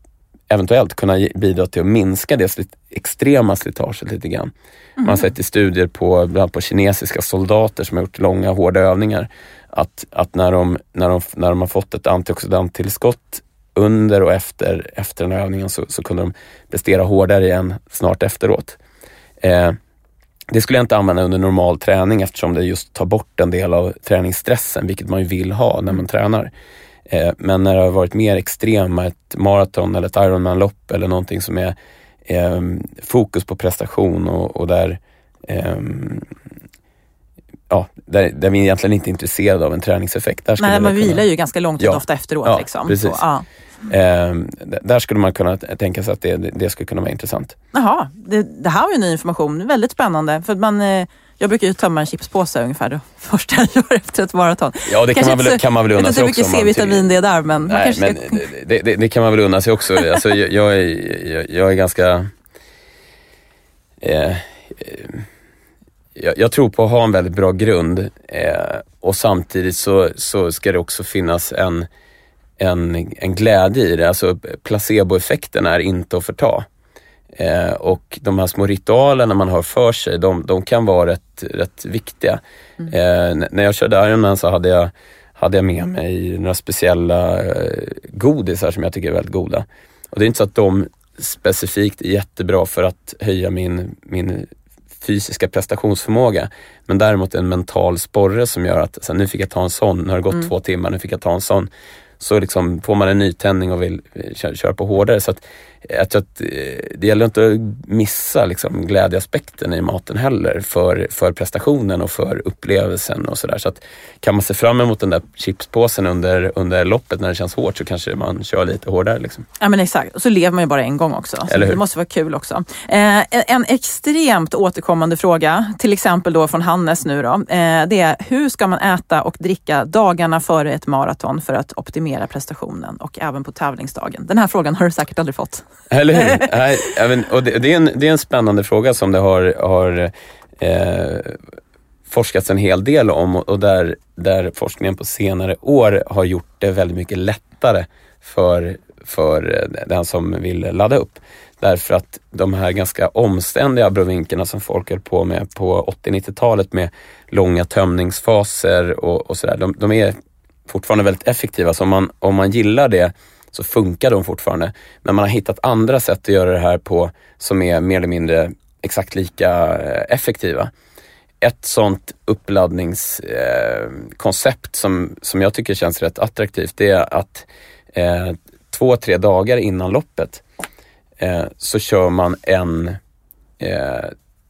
eventuellt kunna bidra till att minska det slit- extrema slitaget lite grann. Mm. Man har sett i studier på, bland annat på kinesiska soldater som har gjort långa, hårda övningar, att, att när, de, när, de, när de har fått ett antioxidanttillskott under och efter, efter den här övningen så, så kunde de prestera hårdare igen snart efteråt. Eh, det skulle jag inte använda under normal träning eftersom det just tar bort en del av träningsstressen, vilket man ju vill ha när man tränar. Eh, men när det har varit mer extrema, ett maraton eller ett Ironman-lopp eller någonting som är eh, fokus på prestation och, och där, eh, ja, där, där vi egentligen inte är intresserade av en träningseffekt. Där Nej, man kunna... vilar ju ganska långt ja. ofta efteråt. Ja, liksom. precis. Så, ja. Eh, där skulle man kunna tänka sig att det, det skulle kunna vara intressant. Jaha, det, det här var ju ny information. Väldigt spännande. För man, eh, jag brukar ju tömma en chipspåse ungefär då, första jag gör efter ett maraton. Ja, det kan man, väl, kan man väl unna sig också. Jag vet inte hur mycket C-vitamin det är där, men... Nej, man kanske men ska... det, det, det kan man väl unna sig också. Alltså, jag, jag, är, jag, jag är ganska... Eh, jag, jag tror på att ha en väldigt bra grund eh, och samtidigt så, så ska det också finnas en, en, en glädje i det. Alltså placeboeffekten är inte att förta. Eh, och de här små ritualerna man har för sig, de, de kan vara rätt, rätt viktiga. Mm. Eh, n- när jag körde Ironman så hade jag, hade jag med mig några speciella eh, godisar som jag tycker är väldigt goda. Och det är inte så att de specifikt är jättebra för att höja min, min fysiska prestationsförmåga, men däremot en mental sporre som gör att så här, nu fick jag ta en sån, nu har det gått mm. två timmar, nu fick jag ta en sån. Så liksom får man en nytändning och vill köra, köra på hårdare. Så att jag tror att det gäller inte att missa liksom glädjeaspekten i maten heller för, för prestationen och för upplevelsen och sådär. Så att kan man se fram emot den där chipspåsen under, under loppet när det känns hårt, så kanske man kör lite hårdare liksom. Ja, men exakt. Och så lever man ju bara en gång också. Så det måste vara kul också. Eh, en extremt återkommande fråga, till exempel då från Hannes nu då. Eh, det är, hur ska man äta och dricka dagarna före ett maraton för att optimera prestationen och även på tävlingsdagen? Den här frågan har du säkert aldrig fått. Eller hur? Nej, även, och det, det, är en, det är en spännande fråga som det har, har eh, forskats en hel del om, och där, där forskningen på senare år har gjort det väldigt mycket lättare för, för den som vill ladda upp. Därför att de här ganska omständiga abrovinkerna som folk höll på med på åttio-nittiotalet med långa tömningsfaser och, och sådär, de, de är fortfarande väldigt effektiva. Så om man, om man gillar det så funkar de fortfarande. Men man har hittat andra sätt att göra det här på som är mer eller mindre exakt lika effektiva. Ett sånt uppladdningskoncept eh, som, som jag tycker känns rätt attraktivt, det är att eh, två, tre dagar innan loppet eh, så kör man en eh,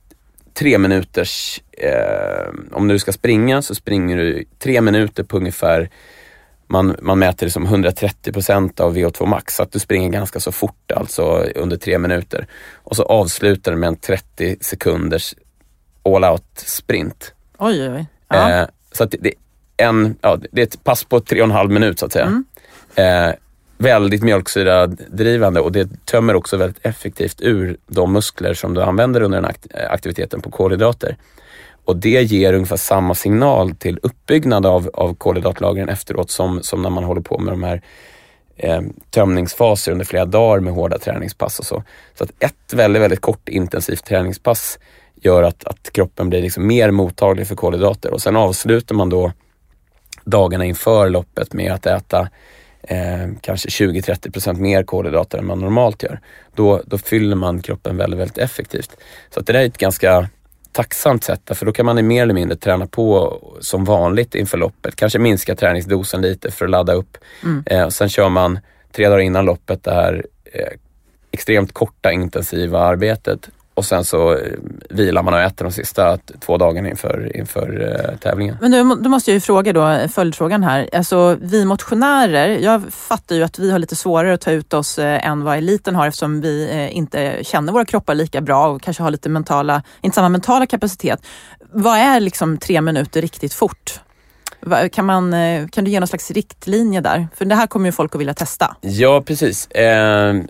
tre minuters eh, om du ska springa så springer du tre minuter på ungefär. Man, man mäter det som hundratrettio procent av V O två max, så att du springer ganska så fort, alltså under tre minuter. Och så avslutar du med en trettio sekunders all-out sprint. Oj, oj, oj. Ja. Eh, så att det, det, är en, ja, det är ett pass på tre och en halv minut så att säga. Mm. Eh, väldigt mjölksyradrivande, och det tömmer också väldigt effektivt ur de muskler som du använder under den akt- aktiviteten på kolhydrater. Och det ger ungefär samma signal till uppbyggnad av, av kolhydratlagren efteråt som, som när man håller på med de här eh, tömningsfaser under flera dagar med hårda träningspass och så. Så att ett väldigt, väldigt kort intensivt träningspass gör att, att kroppen blir liksom mer mottaglig för kolhydrater. Och sen avslutar man då dagarna inför loppet med att äta eh, kanske tjugo till trettio procent mer kolhydrater än man normalt gör. Då, då fyller man kroppen väldigt, väldigt effektivt. Så att det där är ett ganska tacksamt sätt, för då kan man mer eller mindre träna på som vanligt inför loppet. Kanske minska träningsdosen lite för att ladda upp. Mm. Eh, och sen kör man tre dagar innan loppet det här eh, extremt korta intensiva arbetet. Och sen så eh, vilar man och äter de sista två dagarna inför, inför eh, tävlingen. Men då, då måste jag ju fråga då, följdfrågan här. Alltså vi motionärer, jag fattar ju att vi har lite svårare att ta ut oss eh, än vad eliten har, eftersom vi eh, inte känner våra kroppar lika bra och kanske har lite mentala, inte samma mentala kapacitet. Vad är liksom tre minuter riktigt fort? Kan, man, kan du ge någon slags riktlinje där? För det här kommer ju folk att vilja testa. Ja, precis. Eh, eh,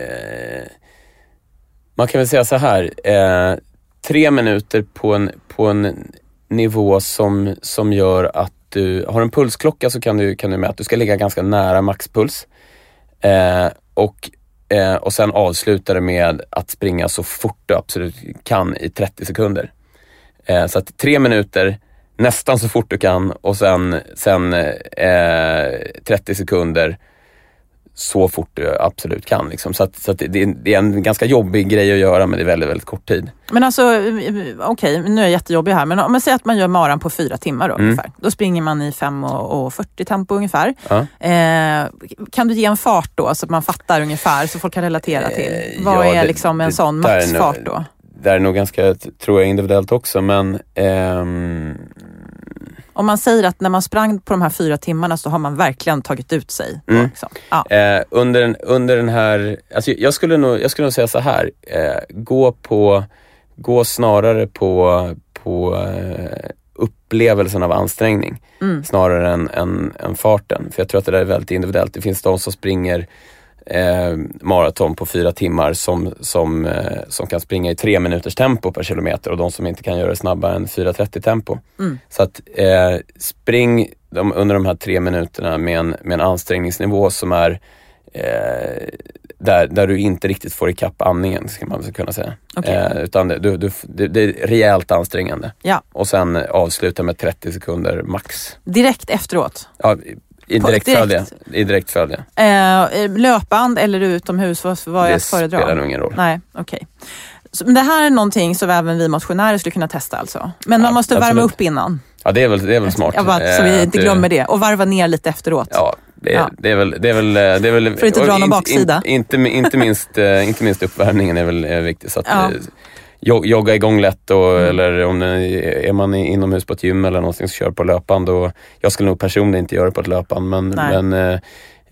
man kan väl säga så här. Eh, tre minuter på en, på en nivå som, som gör att du har en pulsklocka, så kan du, kan du mäta. Du ska ligga ganska nära maxpuls. Eh, och Eh, och sen avslutar det med att springa så fort du absolut kan i trettio sekunder. Eh, så att tre minuter, nästan så fort du kan, och sen, sen eh, trettio sekunder så fort du absolut kan. Liksom. Så, att, så att det, det är en ganska jobbig grej att göra, men det är väldigt, väldigt kort tid. Men alltså, okej, okay, nu är jag jättejobbig här, men om man säger att man gör maran på fyra timmar då, mm. ungefär. Då springer man i fem och fyrtio tempo ungefär. Ja. Eh, kan du ge en fart då, så att man fattar ungefär, så folk kan relatera till? Eh, Vad ja, är det, liksom en det, sån maxfart är nog, då? Det är nog ganska, tror jag, individuellt också, men... Ehm... Om man säger att när man sprang på de här fyra timmarna så har man verkligen tagit ut sig. Mm. Liksom. Ja. Eh, under, under den här... Alltså jag, skulle nog, jag skulle nog säga så här. Eh, gå, på, gå snarare på, på eh, upplevelsen av ansträngning. Mm. Snarare än, än, än farten. För jag tror att det där är väldigt individuellt. Det finns de som springer eh, maraton på fyra timmar som, som, eh, som kan springa i tre minuters tempo per kilometer, och de som inte kan göra det snabbare än fyra trettio tempo. Mm. Så att eh, spring de, under de här tre minuterna med en, med en ansträngningsnivå som är eh, där, där du inte riktigt får ikapp andningen, ska man väl kunna säga. Okay. Eh, utan det, du, du, det, det är rejält ansträngande. Ja. Och sen avsluta med trettio sekunder max. Direkt efteråt? Ja, I direkt, direkt. Följe. I direkt följe. Eh, löpband eller utomhus, vad, vad är att föredra? Det spelar nog ingen roll. Nej, okej. Okay. Men det här är någonting som även vi motionärer skulle kunna testa alltså. Men ja, man måste absolut. värma upp innan. Ja, det är väl, det är väl smart. Ja, bara, så vi inte glömmer det. Och varva ner lite efteråt. Ja, det är, ja. Det är väl... Det är väl, det är väl för att inte dra någon baksida. In, inte, inte, minst, inte minst uppvärmningen är väl är viktigt. Så att ja. jogga igång lätt, och, mm. eller om är man inomhus på ett gym eller någonting så kör på löpband. Och jag skulle nog personligen inte göra det på ett löpand, men... men eh,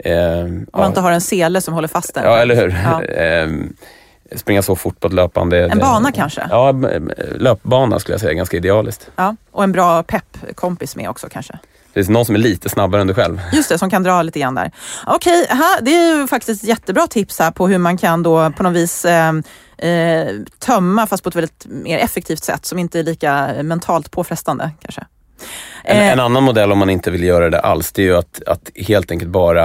om man ja. inte har en sele som håller fast den. Ja, eller hur? Ja. eh, springa så fort på ett löpande. En bana kanske? Ja, löpbana skulle jag säga, ganska idealiskt. Ja, och en bra peppkompis med också kanske. Det är någon som är lite snabbare än du själv. Just det, som kan dra lite grann där. Okej, här, det är ju faktiskt ett jättebra tips här på hur man kan då på något vis eh, eh, tömma, fast på ett väldigt mer effektivt sätt som inte är lika mentalt påfrestande kanske. En, eh. en annan modell om man inte vill göra det alls, det är ju att, att helt enkelt bara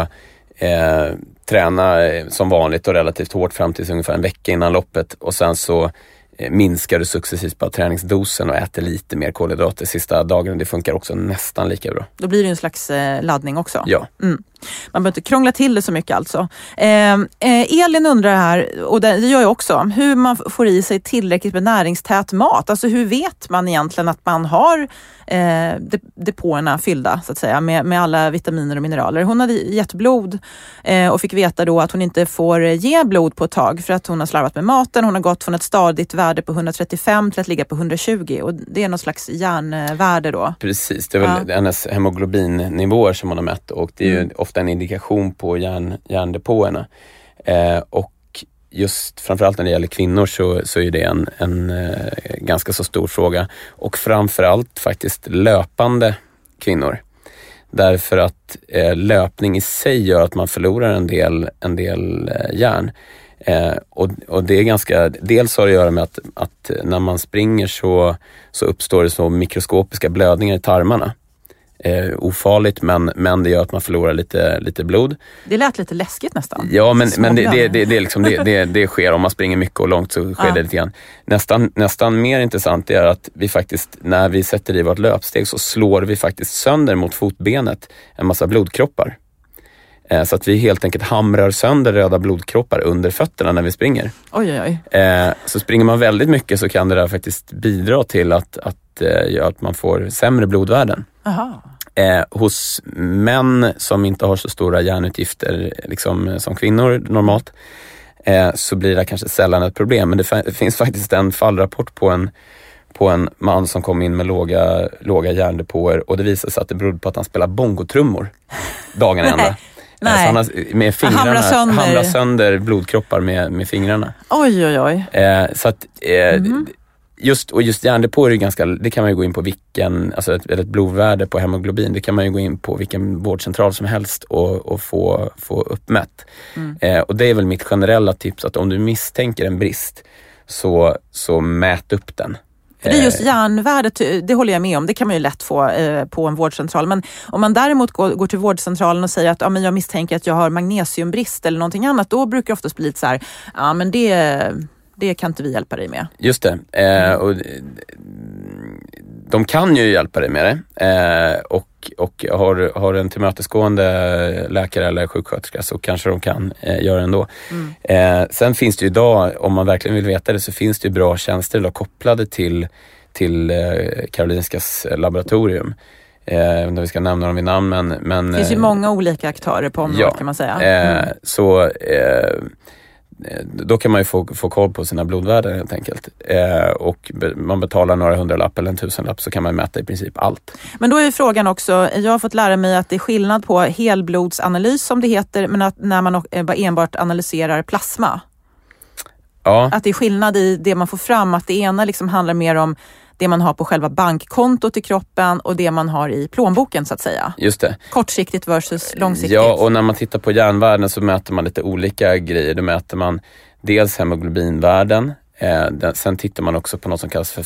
eh, träna som vanligt och relativt hårt fram till ungefär en vecka innan loppet, och sen så eh, minskar du successivt på träningsdosen och äter lite mer kolhydrater sista dagen. Det funkar också nästan lika bra. Då blir det en slags eh, laddning också. Ja. Mm. Man behöver inte krångla till det så mycket alltså. Eh, eh, Elin undrar här, och det, det gör jag också, hur man får i sig tillräckligt med näringstät mat. Alltså hur vet man egentligen att man har eh, depåerna fyllda så att säga med, med alla vitaminer och mineraler. Hon hade gett blod eh, och fick veta då att hon inte får ge blod på ett tag för att hon har slarvat med maten. Hon har gått från ett stadigt värde på hundratrettiofem till att ligga på hundratjugo, och det är någon slags järnvärde då. Precis, det är väl ja. hennes hemoglobinnivåer som hon har mätt, och det är ju mm. ofta en indikation på järn, järndepåerna. Eh, och just framförallt när det gäller kvinnor så, så är det en, en eh, ganska så stor fråga. Och framförallt faktiskt löpande kvinnor. Därför att eh, löpning i sig gör att man förlorar en del, en del eh, järn. Eh, och, och det är ganska, dels har det att göra med att, att när man springer så, så uppstår det så mikroskopiska blödningar i tarmarna. Eh, ofarligt, men, men det gör att man förlorar lite, lite blod. Det lät lite läskigt nästan. Ja, men, men det, det, det, det, liksom, det, det, det sker om man springer mycket och långt, så sker ja. det lite grann. Nästan, nästan mer intressant är att vi faktiskt, när vi sätter i vårt löpsteg, så slår vi faktiskt sönder mot fotbenet en massa blodkroppar. Eh, så att vi helt enkelt hamrar sönder röda blodkroppar under fötterna när vi springer. Oj, oj, oj. Eh, så springer man väldigt mycket så kan det där faktiskt bidra till att, att, eh, att man får sämre blodvärden. Aha. Eh, hos män som inte har så stora hjärnutgifter liksom, som kvinnor normalt, eh, så blir det kanske sällan ett problem. Men det, fa- det finns faktiskt en fallrapport på en, på en man som kom in med låga, låga hjärndepåer, och det visade sig att det berodde på att han spelar bongotrummor dagen ända. Nej. Så han har med fingrarna hamrar sönder. hamrar sönder blodkroppar med, med fingrarna. Oj, oj, oj. Eh, så att eh, mm. Just, och just hjärndepåer är ganska, det kan man ju gå in på vilken, alltså ett, ett blodvärde på hemoglobin, det kan man ju gå in på vilken vårdcentral som helst och, och få, få uppmätt. Mm. Eh, och det är väl mitt generella tips, att om du misstänker en brist så, så mät upp den. För det är just järnvärdet, det håller jag med om, det kan man ju lätt få eh, på en vårdcentral. Men om man däremot går, går till vårdcentralen och säger att ja, men jag misstänker att jag har magnesiumbrist eller någonting annat, då brukar det oftast bli lite så här, ja men det, det kan inte vi hjälpa dig med. Just det, eh, och de kan ju hjälpa dig med det eh, och, och har, har en tillmötesgående läkare eller sjuksköterska så kanske de kan eh, göra det ändå. Mm. Eh, sen finns det ju idag, om man verkligen vill veta det, så finns det ju bra tjänster idag kopplade till, till eh, Karolinskas laboratorium. Eh, om vi ska nämna dem vid namn. Men, men, det finns ju många olika aktörer på området, ja, kan man säga. Mm. Eh, så... Eh, då kan man ju få, få koll på sina blodvärden helt enkelt. Eh, och be, man betalar några hundralapp eller en tusenlapp så kan man mäta i princip allt. Men då är frågan också, jag har fått lära mig att det är skillnad på helblodsanalys som det heter, men att när man enbart analyserar plasma. Ja. Att det är skillnad i det man får fram, att det ena liksom handlar mer om det man har på själva bankkontot i kroppen och det man har i plånboken så att säga. Just det. Kortsiktigt versus långsiktigt. Ja, och när man tittar på järnvärden så mäter man lite olika grejer. Då mäter man dels hemoglobinvärden. Eh, den, sen tittar man också på något som kallas för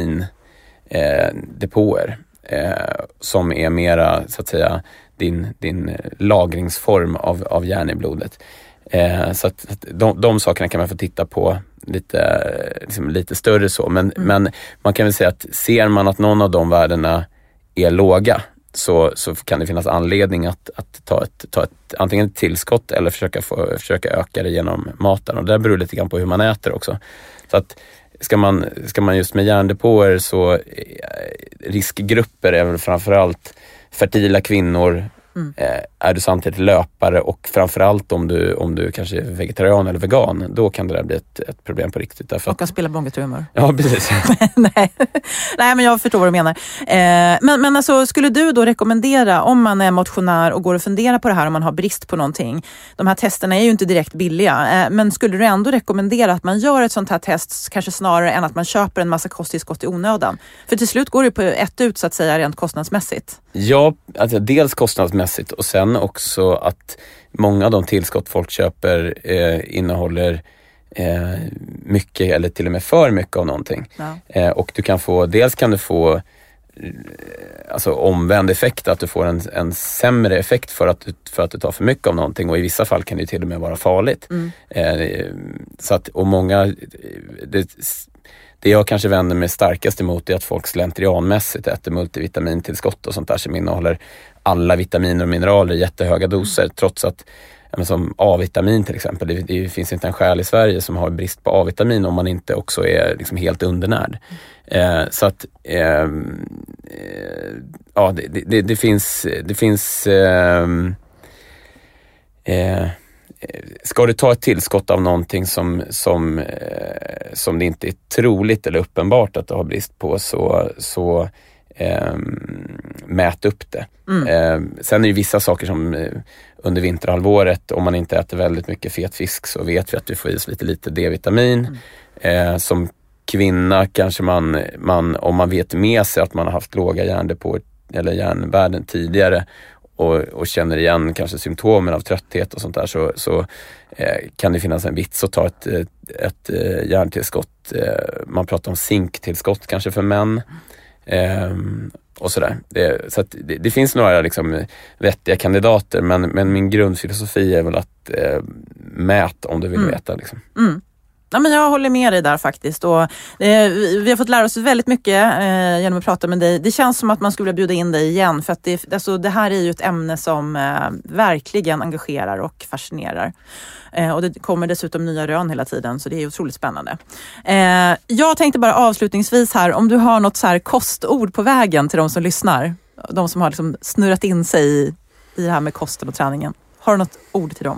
ferritindepåer. Eh, eh, som är mera så att säga din, din lagringsform av, av järn i blodet. Eh, så att, att de, de sakerna kan man få titta på lite, liksom lite större så. Men, mm. men man kan väl säga att ser man att någon av de värdena är låga så, så kan det finnas anledning att, att ta, ett, ta ett antingen ett tillskott eller försöka, få, försöka öka det genom maten. Och det beror lite grann på hur man äter också. Så att ska man, ska man just med järndepåer så riskgrupper är väl framförallt fertila kvinnor. Mm. Är du samtidigt löpare och framförallt om du, om du kanske är vegetarian eller vegan, då kan det där bli ett, ett problem på riktigt. Därför och kan spela bongetrummor. Ja, precis. Nej. Nej, men jag förstår vad du menar. Eh, men, men alltså, skulle du då rekommendera, om man är motionär och går och funderar på det här, om man har brist på någonting, de här testerna är ju inte direkt billiga, eh, men skulle du ändå rekommendera att man gör ett sånt här test kanske snarare än att man köper en massa kosttillskott i onödan? För till slut går det på ett ut så att säga rent kostnadsmässigt. Ja, alltså dels kostnadsmässigt och sen också att många av de tillskott folk köper eh, innehåller eh, mycket eller till och med för mycket av någonting. Ja. Eh, och du kan få, dels kan du få eh, alltså omvänd effekt, att du får en, en sämre effekt för att, du, för att du tar för mycket av någonting, och i vissa fall kan det till och med vara farligt. Mm. Eh, så att, och många det, Det jag kanske vänder mig starkast emot är att folk slentrianmässigt äter multivitamintillskott och sånt där som innehåller alla vitaminer och mineraler i jättehöga doser, mm. trots att ja, som A-vitamin till exempel, det, det finns inte en själ i Sverige som har brist på A-vitamin om man inte också är liksom helt undernärd. Mm. Eh, så att eh, eh, ja, det, det, det finns det finns eh, eh, ska du ta ett tillskott av någonting som, som, eh, som det inte är troligt eller uppenbart att du har brist på, så, så eh, mät upp det. Mm. Eh, sen är det ju vissa saker som eh, under vinterhalvåret, om man inte äter väldigt mycket fet fisk, så vet vi att du får i oss lite, lite D-vitamin. Mm. Eh, som kvinna kanske man, man, om man vet med sig att man har haft låga järndepåer eller järnvärden tidigare, Och, och känner igen kanske symptomen av trötthet och sånt där, så, så eh, kan det finnas en vits att ta ett, ett, ett eh, järntillskott. Eh, man pratar om zinktillskott kanske för män eh, och sådär. Det, så att det, det finns några liksom vettiga kandidater, men, men min grundfilosofi är väl att eh, mät om du vill mm. veta liksom. Mm. Ja, men jag håller med dig där faktiskt. Och, eh, vi har fått lära oss väldigt mycket eh, genom att prata med dig. Det känns som att man skulle bjuda in dig igen, för att det, alltså, det här är ju ett ämne som eh, verkligen engagerar och fascinerar. Eh, och det kommer dessutom nya rön hela tiden, så det är otroligt spännande. Eh, jag tänkte bara avslutningsvis här, om du har något så här kostord på vägen till de som lyssnar. De som har liksom snurrat in sig i, i det här med kosten och träningen. Har du något ord till dem?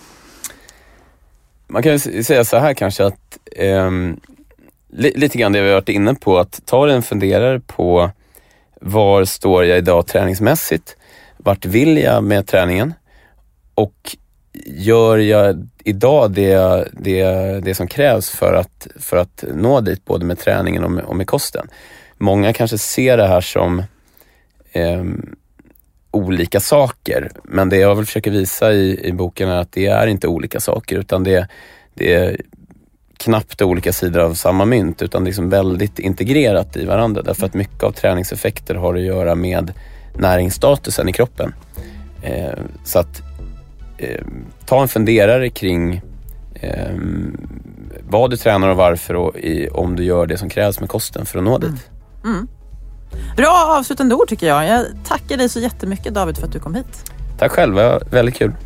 Man kan ju säga så här kanske att eh, li- lite grann det vi har varit inne på, att ta en funderare på var står jag idag träningsmässigt, vart vill jag med träningen, och gör jag idag det, det, det som krävs för att, för att nå dit, både med träningen och med, och med kosten. Många kanske ser det här som eh, olika saker, men det jag vill försöka visa i, i boken är att det är inte olika saker, utan det, det knappt olika sidor av samma mynt, utan liksom väldigt integrerat i varandra. Därför att mycket av träningseffekter har att göra med näringsstatusen i kroppen. Eh, så att eh, ta en funderare kring eh, vad du tränar och varför, och i, om du gör det som krävs med kosten för att nå dit. Mm. Mm. Bra avslutande ord tycker jag. Jag tackar dig så jättemycket, David, för att du kom hit. Tack själv, det var väldigt kul.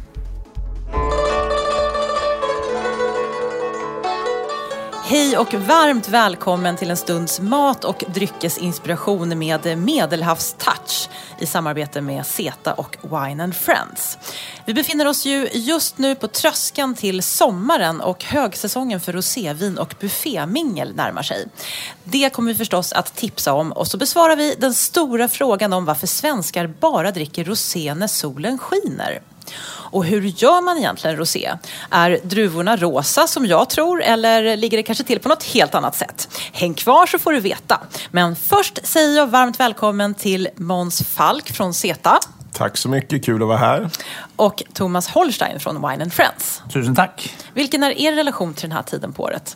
Hej och varmt välkommen till en stunds mat- och dryckesinspiration med Medelhavstouch i samarbete med Zeta och Wine and Friends. Vi befinner oss ju just nu på tröskeln till sommaren och högsäsongen för rosévin och buffémingel närmar sig. Det kommer vi förstås att tipsa om, och så besvarar vi den stora frågan om varför svenskar bara dricker rosé när solen skiner. Och hur gör man egentligen rosé? Är druvorna rosa som jag tror, eller ligger det kanske till på något helt annat sätt? Häng kvar så får du veta. Men först säger jag varmt välkommen till Måns Falk från Zeta. Tack så mycket, kul att vara här. Och Thomas Holstein från Wine and Friends. Tusen tack. Vilken är er relation till den här tiden på året?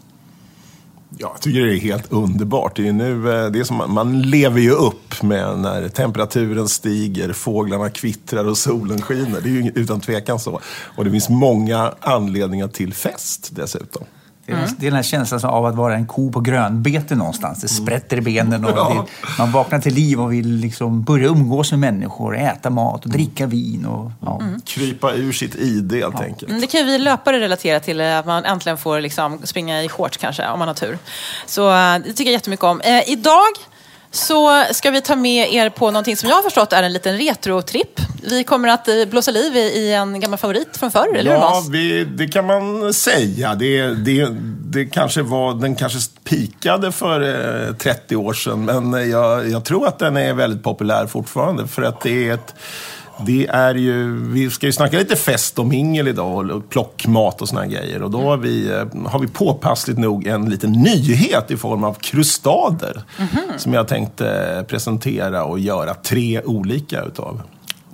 Jag tycker det är helt underbart. Det är nu, det är som man, man lever ju upp med när temperaturen stiger, fåglarna kvittrar och solen skiner. Det är ju utan tvekan så. Och det finns många anledningar till fest dessutom. Det är, mm. det är den här känslan av att vara en ko på grönbete någonstans. Det sprätter i benen och ja. det, man vaknar till liv och vill liksom börja umgås med människor, äta mat och dricka vin. Och, ja. mm. Krypa ur sitt id helt ja. enkelt. Det kan ju vi löpare relatera till, att man äntligen får liksom springa i shorts kanske, om man har tur. Så det tycker jag jättemycket om. Eh, idag så ska vi ta med er på någonting som jag har förstått är en liten retrotripp. Vi kommer att blåsa liv i en gammal favorit från förr, eller hur? Ja, vi, det kan man säga. Det, det, det kanske var, den kanske pikade för eh, trettio år sedan, men jag, jag tror att den är väldigt populär fortfarande, för att det är ett Det är ju, vi ska ju snacka lite fest och mingel idag och plockmat och såna grejer. Och då har vi, har vi påpassligt nog en liten nyhet i form av krustader. Mm-hmm. Som jag tänkte presentera och göra tre olika utav.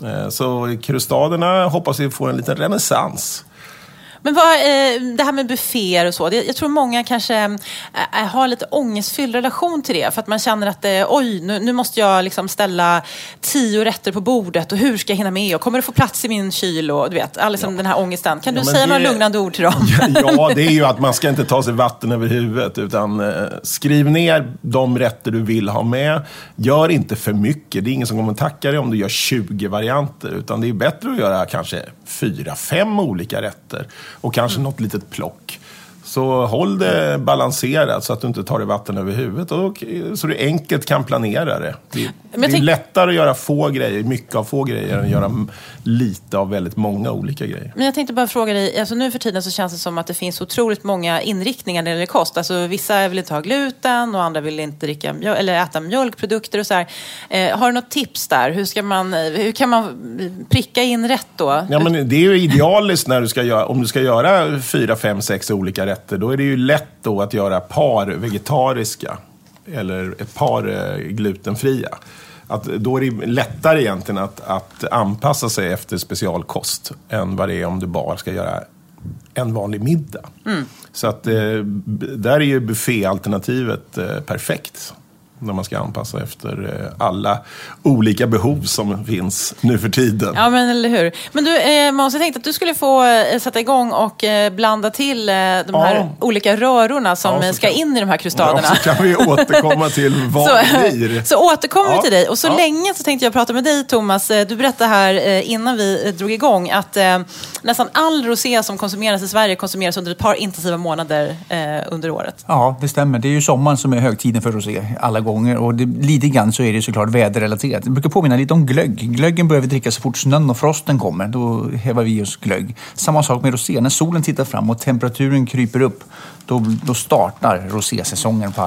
Så krustaderna hoppas vi får en liten renässans. Men vad, eh, det här med bufféer och så, det, jag tror många kanske eh, har lite ångestfylld relation till det. För att man känner att eh, oj, nu, nu måste jag liksom ställa tio rätter på bordet. Och hur ska jag hinna med? Och kommer det få plats i min kyl? Och du vet, liksom ja. den här ångesten. Kan du ja, säga det, några lugnande ord till dem? Ja, det är ju att man ska inte ta sig vatten över huvudet. Utan eh, skriv ner de rätter du vill ha med. Gör inte för mycket. Det är ingen som kommer tacka dig om du gör tjugo varianter. Utan det är bättre att göra kanske fyra, fem olika rätter. Och kanske mm. något litet plock. Så håll det balanserat så att du inte tar det vatten över huvudet. Och, så du enkelt kan planera det. Det, det är tänk... lättare att göra få grejer, mycket av få grejer, än att göra lite av väldigt många olika grejer. Men jag tänkte bara fråga dig, alltså nu för tiden så känns det som att det finns otroligt många inriktningar när det gäller kost. Alltså vissa vill inte ha gluten och andra vill inte dricka mjöl, eller äta mjölkprodukter och så här. Eh, har du något tips där? Hur, ska man, hur kan man pricka in rätt då? Ja, men det är ju idealiskt när du ska göra, om du ska göra fyra, fem, sex olika rätter. Då är det ju lätt då att göra par vegetariska eller ett par glutenfria. Att då är det lättare egentligen att, att anpassa sig efter specialkost än vad det är om du bara ska göra en vanlig middag. Mm. Så att där är ju bufféalternativet perfekt. När man ska anpassa efter alla olika behov som finns nu för tiden. Ja, men eller hur. Men du, eh, Måns, jag tänkte att du skulle få eh, sätta igång och eh, blanda till eh, de ja. här olika rörorna som ja, ska kan, in i de här krustaderna. Ja, så kan vi återkomma till vad det blir. Så återkommer ja. vi till dig. Och så ja. länge så tänkte jag prata med dig, Thomas. Du berättade här eh, innan vi drog igång att eh, nästan all rosé som konsumeras i Sverige konsumeras under ett par intensiva månader eh, under året. Ja, det stämmer. Det är ju sommaren som är högtiden för rosé alla gånger. Och det, lite grann så är det såklart väderrelaterat. Det brukar påminna lite om glögg. Glöggen börjar vi dricka så fort snön och frosten kommer. Då hävar vi oss glögg. Samma sak med rosé. När solen tittar fram och temperaturen kryper upp, då, då startar rosésäsongen på allvar.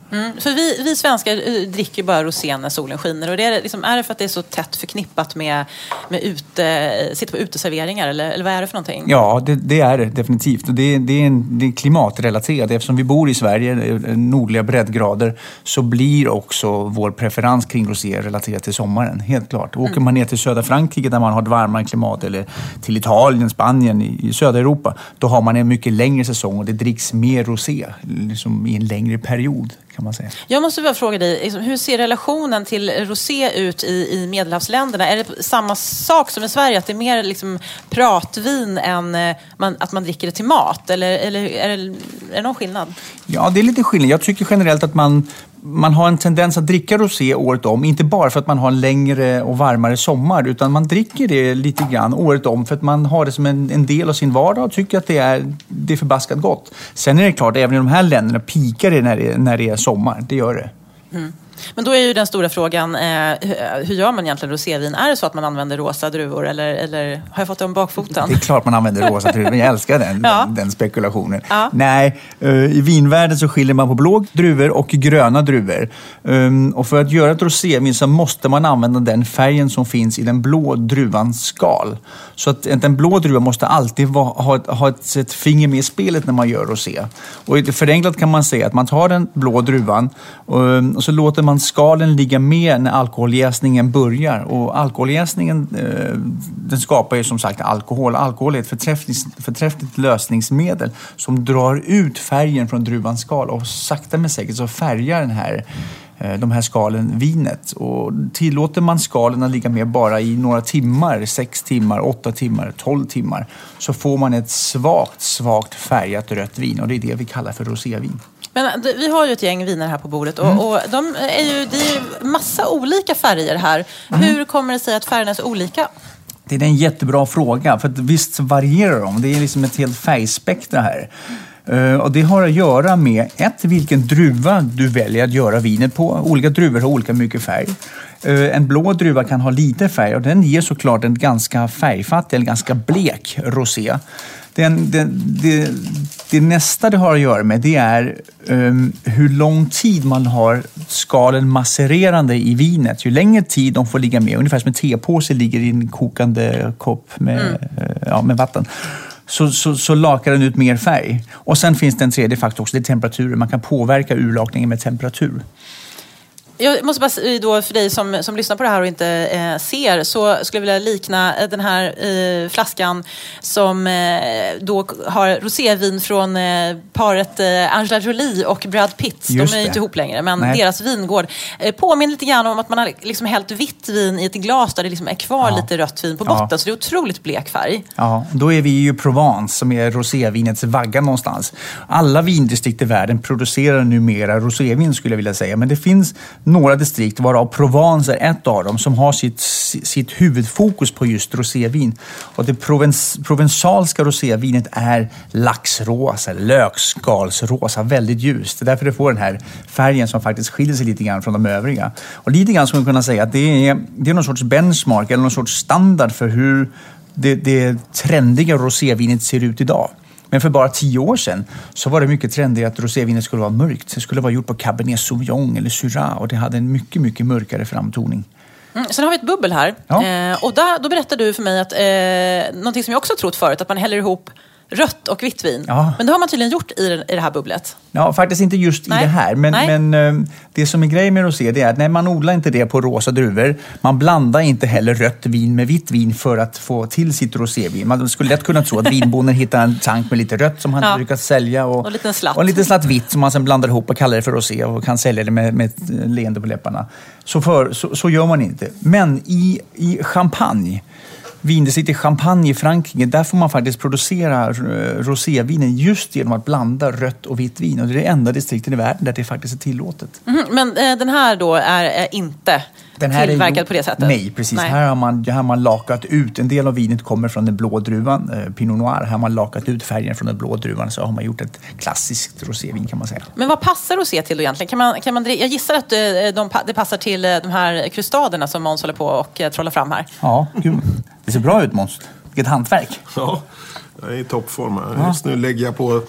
Mm, för vi, vi svenskar dricker bara rosé när solen skiner. Och det är, liksom, är det för att det är så tätt förknippat med, med ute, sitta på uteserveringar? Eller, eller vad är det för någonting? Ja, det, det är det definitivt. Och det, det, är en, det är klimatrelaterat. Eftersom vi bor i Sverige, nordliga breddgrader, så blir också vår preferens kring rosé relaterat till sommaren. Helt klart. Åker man ner till södra Frankrike där man har ett varmare klimat, eller till Italien, Spanien, i, i södra Europa, då har man en mycket längre säsong och det dricks mer rosé liksom i en längre period, kan man säga. Jag måste bara fråga dig, liksom, hur ser relationen till rosé ut i, i Medelhavsländerna? Är det samma sak som i Sverige, att det är mer liksom pratvin än man, att man dricker det till mat? Eller, eller är, det, är det någon skillnad? Ja, det är lite skillnad. Jag tycker generellt att man Man har en tendens att dricka rosé året om, inte bara för att man har en längre och varmare sommar, utan man dricker det lite grann året om för att man har det som en, en del av sin vardag och tycker att det är, det är förbaskat gott. Sen är det klart, även i de här länderna pikar det när det, när det är sommar, det gör det. Mm. Men då är ju den stora frågan, eh, hur gör man egentligen rosévin? Är det så att man använder rosa druvor eller, eller har jag fått det om bakfoten? Det är klart man använder rosa druvor, jag älskar den, ja. den spekulationen. Ja. Nej, eh, i vinvärlden så skiljer man på blå druvor och gröna druvor. Um, och för att göra ett rosévin så måste man använda den färgen som finns i den blå druvans skal. Så att den blå druvan måste alltid va, ha, ett, ha ett, ett finger med i spelet när man gör rosé. Och förenklat kan man säga att man tar den blå druvan och, och så låter man skalen ligga med när alkoholjäsningen börjar. Och alkoholjäsningen eh, den skapar ju som sagt alkohol. Alkohol är ett förträffligt, förträffligt lösningsmedel som drar ut färgen från druvans skal och sakta men säkert så färgar den här de här skalen vinet. Och tillåter man skalen att ligga med bara i några timmar, sex timmar, åtta timmar, tolv timmar, så får man ett svagt, svagt färgat rött vin. Och det är det vi kallar för rosévin. Men vi har ju ett gäng viner här på bordet och, mm. och de är ju, det är ju massa olika färger här. Mm. Hur kommer det sig att färgerna är så olika? Det är en jättebra fråga, för att visst varierar de. Det är liksom ett helt färgspektra här. Uh, och det har att göra med ett, vilken druva du väljer att göra vinet på. Olika druvor har olika mycket färg. Uh, en blå druva kan ha lite färg och den ger såklart en ganska färgfattig eller ganska blek rosé. Den, den, det, det nästa det har att göra med det är um, hur lång tid man har skalen massererande i vinet. Ju längre tid de får ligga med, ungefär som en tepåse ligger i en kokande kopp med, mm. uh, ja, med vatten. Så, så, så lakar den ut mer färg. Och sen finns det en tredje faktor också, det är temperaturen. Man kan påverka urlakningen med temperatur. Jag måste bara då för dig som, som lyssnar på det här och inte eh, ser, så skulle jag vilja likna den här eh, flaskan som eh, då har rosévin från eh, paret eh, Angela Jolie och Brad Pitt. Just de är ju inte ihop längre, men Nej. deras vingård eh, påminner lite grann om att man har liksom hällt vitt vin i ett glas där det liksom är kvar ja. lite rött vin på botten, ja. så det är otroligt blek färg. Ja, då är vi ju Provence som är rosévinets vagga någonstans. Alla vindistrikt i världen producerar numera rosévin skulle jag vilja säga, men det finns några distrikt, varav Provence är ett av dem, som har sitt, sitt huvudfokus på just rosévin. Och det provens, provensalska rosévinet är laxrosa, lökskalsrosa, väldigt ljust. Det är därför det får den här färgen som faktiskt skiljer sig lite grann från de övriga. Och lite grann skulle man kunna säga att det är, det är någon sorts benchmark eller någon sorts standard för hur det, det trendiga rosévinet ser ut idag. Men för bara tio år sedan så var det mycket trendigt att rosévinet skulle vara mörkt. Det skulle vara gjort på Cabernet Sauvignon eller Syrah och det hade en mycket, mycket mörkare framtoning. Mm, sen har vi ett bubbel här. Ja. Eh, och där, då berättar du för mig att eh, någonting som jag också trott förut, att man häller ihop rött och vitt vin. Ja. Men det har man tydligen gjort i, i det här bubblet. Ja, faktiskt inte just Nej. i det här. Men, men det som är grejen med rosé, det är att nej, man odlar inte det på rosa druvor. Man blandar inte heller rött vin med vitt vin för att få till sitt rosévin. Man skulle lätt kunna tro att vinbonden hittar en tank med lite rött som han ja. brukar sälja. Och, och, lite slatt. och en liten slatt vitt som man sen blandar ihop och kallar det för rosé och kan sälja det med, med ett leende på läpparna. Så, för, så, så gör man inte. Men i, i champagne, vindistrikt i Champagne i Frankrike, där får man faktiskt producera rosévinen just genom att blanda rött och vitt vin. Och det är det enda distrikten i världen där det faktiskt är tillåtet. Mm, men eh, den här då är, är inte den här tillverkad är, på det sättet? Nej, precis. Nej. Här har man, här har man lakat ut, en del av vinet kommer från den blå druvan, eh, Pinot Noir. Här har man lakat ut färgen från den blå druvan, så har man gjort ett klassiskt rosévin kan man säga. Men vad passar rosé till då egentligen? Kan man, kan man, jag gissar att de, de, det passar till de här krustaderna som Måns håller på och trollar fram här. Ja, gud. Det ser bra ut, Måns. Vilket hantverk. Ja, jag är i toppform. Ja. Just nu lägger jag på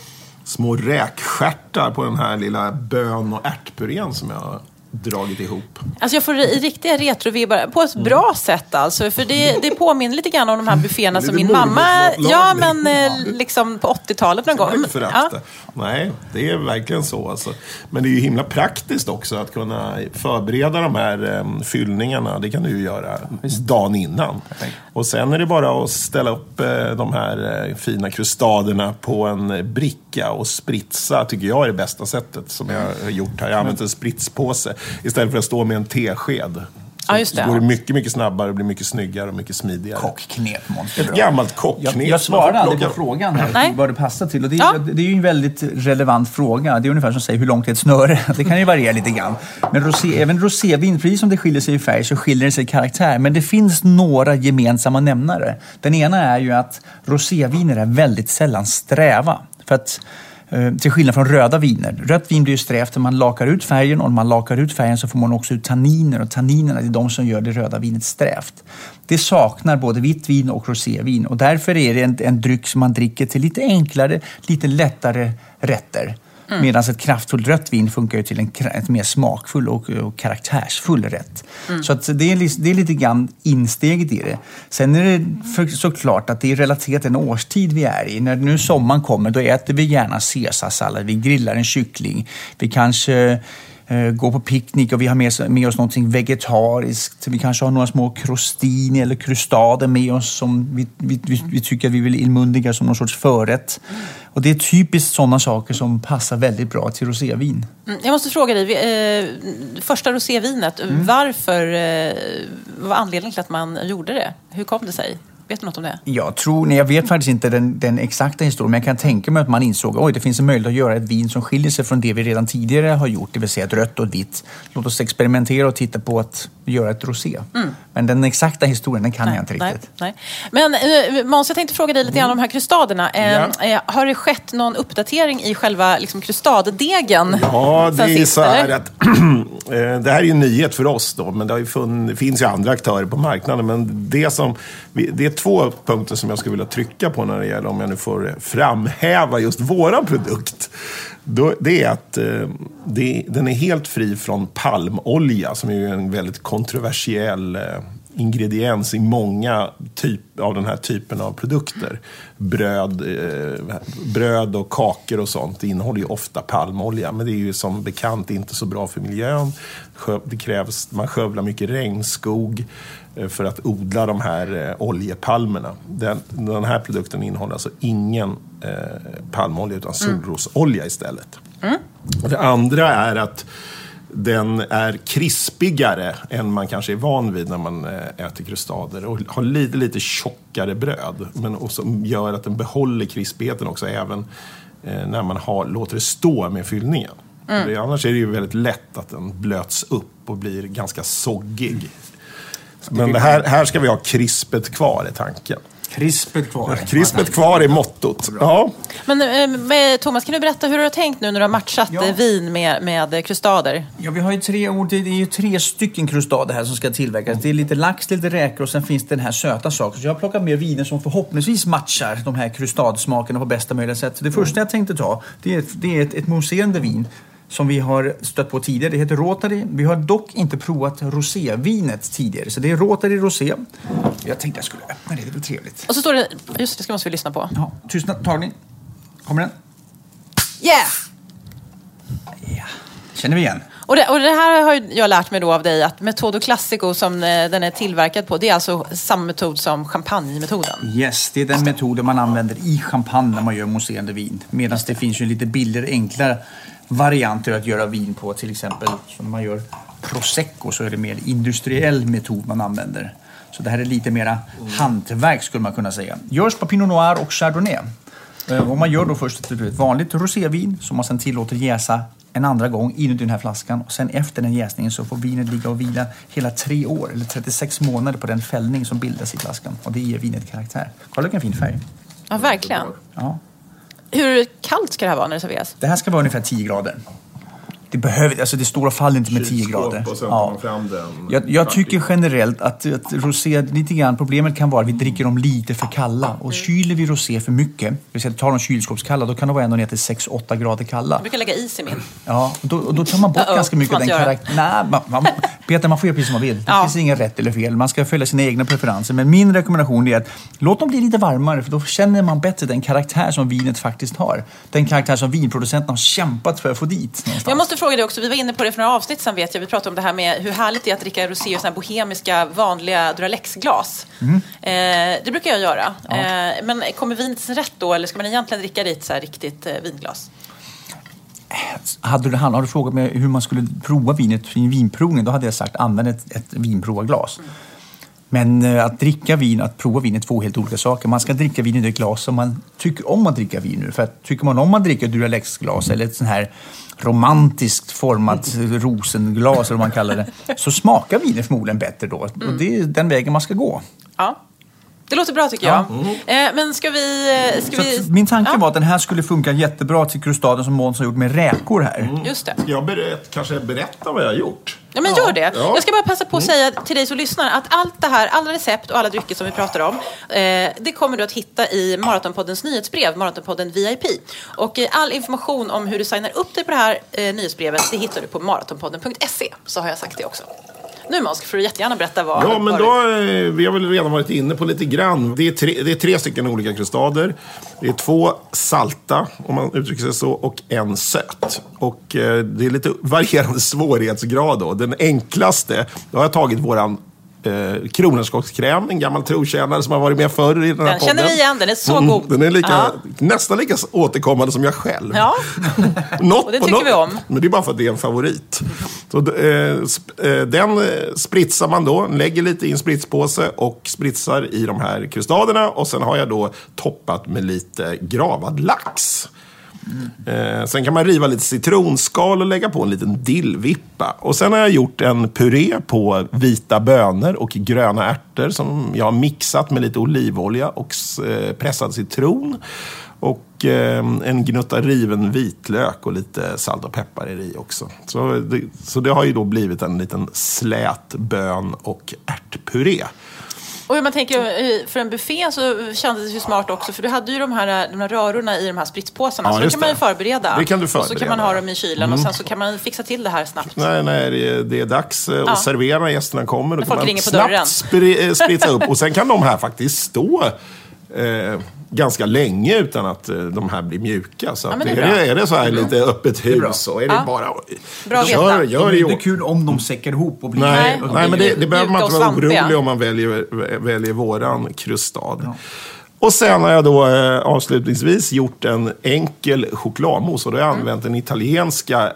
små räkskärtar på den här lilla bön- och ärtpurén som jag har dragit ihop. Alltså jag får i riktiga retrovibbar på ett bra sätt alltså. För det, det påminner lite grann om de här bufféerna som min mamma... Ja, men liksom på åttiotalet någon gång. Ja. Nej, det är verkligen så alltså. Men det är ju himla praktiskt också att kunna förbereda de här um, fyllningarna. Det kan du ju göra dagen innan. Och sen är det bara att ställa upp uh, de här uh, fina krustaderna på en bricka och spritsa, tycker jag är det bästa sättet som jag har gjort här. Jag har använt en spritspåse istället för att stå med en tesked. Ja, just det. Så går det mycket, mycket snabbare och blir mycket snyggare och mycket smidigare. Kockknep, Måns. Ett gammalt kockknep. Jag, jag svarade aldrig på frågan här, Nej. vad det passar till. Och det, är, Ja. det är ju en väldigt relevant fråga. Det är ungefär som att säga hur långt är ett snöre. Det kan ju variera lite grann. Men rosé, även rosévin, precis som det skiljer sig i färg, så skiljer det sig i karaktär. Men det finns några gemensamma nämnare. Den ena är ju att roséviner är väldigt sällan sträva. För att till skillnad från röda viner. Rött vin blir ju strävt när man lakar ut färgen, och när man lakar ut färgen så får man också ut tanniner, och tanninerna är de som gör det röda vinet strävt. Det saknar både vitt vin och rosévin, och därför är det en, en dryck som man dricker till lite enklare, lite lättare rätter. Mm. Medan ett kraftfullt rött vin funkar ju till en, en mer smakfull och, och karaktärsfull rätt. Mm. Så att det, är, det är lite grann insteget i det. Sen är det för, såklart att det är relaterat en årstid vi är i. När nu sommaren kommer, då äter vi gärna caesarsallad. Vi grillar en kyckling. Vi kanske eh, går på picknick och vi har med, med oss någonting vegetariskt. Vi kanske har några små crostini eller crustader med oss som vi, vi, vi, vi tycker att vi vill inmundiga som någon sorts förrätt. Och det är typiskt sådana saker som passar väldigt bra till rosévin. Mm, jag måste fråga dig, eh, första rosévinet, mm. varför eh, vad var anledningen till att man gjorde det? Hur kom det sig? Vet du något om det? Jag tror, nej, jag vet faktiskt inte den, den exakta historien, men jag kan tänka mig att man insåg oj, det finns en möjlighet att göra ett vin som skiljer sig från det vi redan tidigare har gjort, det vill säga ett rött och ett vitt. Låt oss experimentera och titta på att göra ett rosé. Mm. Men den exakta historien, den kan nej, jag inte riktigt. Nej, nej. Men uh, Måns, jag tänkte fråga dig lite grann om de här krustaderna. Ja. Uh, uh, har det skett någon uppdatering i själva liksom, krustaddegen? Ja, det är sist, så här eller? att det här är ju en nyhet för oss då, men det, har ju funn, det finns ju andra aktörer på marknaden, men det som vi, det är två punkter som jag skulle vilja trycka på när det gäller, om jag nu får framhäva just våran produkt. Då, det är att eh, det, den är helt fri från palmolja, som är ju en väldigt kontroversiell eh, ingrediens i många typ av den här typen av produkter. Bröd, eh, bröd och kakor och sånt, det innehåller ju ofta palmolja, men det är ju som bekant inte så bra för miljön. Det krävs, man skövlar mycket regnskog för att odla de här eh, oljepalmerna. Den, den här produkten innehåller alltså ingen eh, palmolja utan solrosolja istället. Mm. Och det andra är att den är krispigare än man kanske är van vid när man eh, äter krustader, och har lite, lite tjockare bröd, men också gör att den behåller krispigheten också även eh, när man har, låter det stå med fyllningen. Mm. Det, annars är det ju väldigt lätt att den blöts upp och blir ganska soggig. Men det här, här ska vi ha krispet kvar i tanken. Krispet kvar. Krispet kvar är mottot. Ja. Men eh, Thomas, kan du berätta hur du har tänkt nu när du har matchat ja. vin med, med krustader? Ja, vi har ju tre ord. Det är ju tre stycken krustader här som ska tillverkas. Det är lite lax, lite räkor och sen finns det den här söta saken. Så jag har plockat med viner som förhoppningsvis matchar de här krustadsmakerna på bästa möjliga sätt. Det första jag tänkte ta, det är ett, det är ett, ett mousserande vin som vi har stött på tidigare. Det heter Rotary. Vi har dock inte provat rosévinet tidigare. Så det är Rotary Rosé. Jag tänkte jag skulle öppna det. Det blir trevligt. Och så står det, just det ska måste vi lyssna på. Ja, tystnad, tagning. Kommer den? Yeah! Ja, känner vi igen. Och det, och det här har jag lärt mig då av dig, att Metodo Classico som den är tillverkad på, det är alltså samma metod som champagnemetoden. Yes, det är den metoden man använder i champagne när man gör mousserande vin. Medan det finns ju lite billigare, enklare varianter att göra vin på. Till exempel som man gör prosecco, så är det mer industriell metod man använder. Så det här är lite mera hantverk skulle man kunna säga. Görs på Pinot Noir och Chardonnay. Och man gör då först ett vanligt rosévin som man sedan tillåter jäsa en andra gång inuti den här flaskan. Och sen efter den jäsningen så får vinet ligga och vila hela tre år eller trettiosex månader på den fällning som bildas i flaskan. Och det ger vinet karaktär. Kolla vilken fin färg. Ja, verkligen. Ja. Hur kallt ska det här vara när det serveras? Det här ska vara ungefär tio grader. Det behöver, alltså det stora faller inte med tio grader. Och sen tar man fram den. Jag, jag tycker generellt att, att rosé, lite grann, problemet kan vara att vi dricker dem lite för kalla. Och kyler vi rosé för mycket, vi ska ta dem kylskåpskalla, då kan de vara ändå ner till sex åtta grader kalla. Jag brukar lägga is i min. Ja, och då, och då tar man bort Uh-oh, ganska mycket av den karaktären. Nej, man, man, Peter, man får göra precis som man vill. Det ja. finns inget rätt eller fel. Man ska följa sina egna preferenser. Men min rekommendation är att låt dem bli lite varmare, för då känner man bättre den karaktär som vinet faktiskt har. Den karaktär som vinproducenterna har kämpat för att få dit någonstans. Jag måste fråga dig också, vi var inne på det för några avsnitt sen vet jag, vi pratade om det här med hur härligt det är att dricka rosé och såna här bohemiska vanliga Duralex-glas. Mm. Eh, det brukar jag göra. Ja. Eh, men kommer vinet sin rätt då, eller ska man egentligen dricka det i ett så här riktigt eh, vinglas? Hade du, hade du frågat mig hur man skulle prova vinet i en vinprovning, då hade jag sagt använd ett, ett vinprovarglas. Mm. Men eh, att dricka vin, att prova vin är två helt olika saker. Man ska dricka vin i ett glas som man tycker om att dricka vin ur. För att tycker man om att dricka Duralex-glas eller ett sån här romantiskt format rosenglas eller vad man kallar det, så smakar vinet förmodligen bättre då. Mm. Och det är den vägen man ska gå. Ja. Det låter bra tycker jag. Ja. Mm. Eh, men ska vi... Ska vi... Min tanke ja. var att den här skulle funka jättebra till krustaden som Måns har gjort med räkor här. Mm. Just det. Jag berätt, kanske berätta vad jag har gjort. Ja, men gör det. Ja. Jag ska bara passa på att säga till dig som lyssnar att allt det här, alla recept och alla drycker som vi pratar om, eh, det kommer du att hitta i Maratonpoddens nyhetsbrev, Maratonpodden V I P. Och eh, all information om hur du signar upp dig på det här eh, nyhetsbrevet, det hittar du på maratonpodden punkt se. Så har jag sagt det också. Nu Måns, får du jättegärna berätta vad... Ja, men då, vi har väl redan varit inne på lite grann. Det är tre, det är tre stycken olika krustader. Det är två salta, om man uttrycker sig så, och en söt. Och eh, det är lite varierande svårighetsgrad då. Den enklaste, då har jag tagit våran eh, kronärtskockskräm, en gammal trotjänare som har varit med förr i den här den podden. Den känner vi igen, den är så mm, god. Den är lika, nästan lika återkommande som jag själv. Ja, något och det på tycker något, vi om. Men det är bara för att det är en favorit. Så, eh, sp- eh, den spritsar man då, lägger lite i en spritspåse och spritsar i de här krustaderna. Och sen har jag då toppat med lite gravad lax. Mm. Eh, sen kan man riva lite citronskal och lägga på en liten dillvippa. Och sen har jag gjort en puré på vita bönor och gröna ärtor som jag har mixat med lite olivolja och eh, pressad citron. Och eh, en gnutta riven vitlök och lite salt och peppar i också. Så det, så det har ju då blivit en liten slät bön- och ärtpuré. Och hur man tänker, för en buffé så kändes det ju smart också. För du hade ju de här, de här rörorna i de här spritspåsarna. Ja, så det kan man ju förbereda. Det kan du förbereda. Och så kan man ha dem i kylen mm. och sen så kan man fixa till det här snabbt. Nej, när det är dags ja. att servera när gästerna kommer. Då när folk kan man ringer på snabbt dörren. Spri- spritsa upp. Och sen kan de här faktiskt stå... Eh, ganska länge utan att uh, de här blir mjuka. Så ja, att det är, det är, är det så här lite öppet hus så är det ja. bara... Bra gör, gör det är inte kul om de säckar ihop och blir... Nej, och nej men det, det behöver man inte vara orolig om man väljer, väljer, väljer våran krustad. Ja. Och sen har jag då eh, avslutningsvis gjort en enkel chokladmousse och då har jag mm. använt den italienska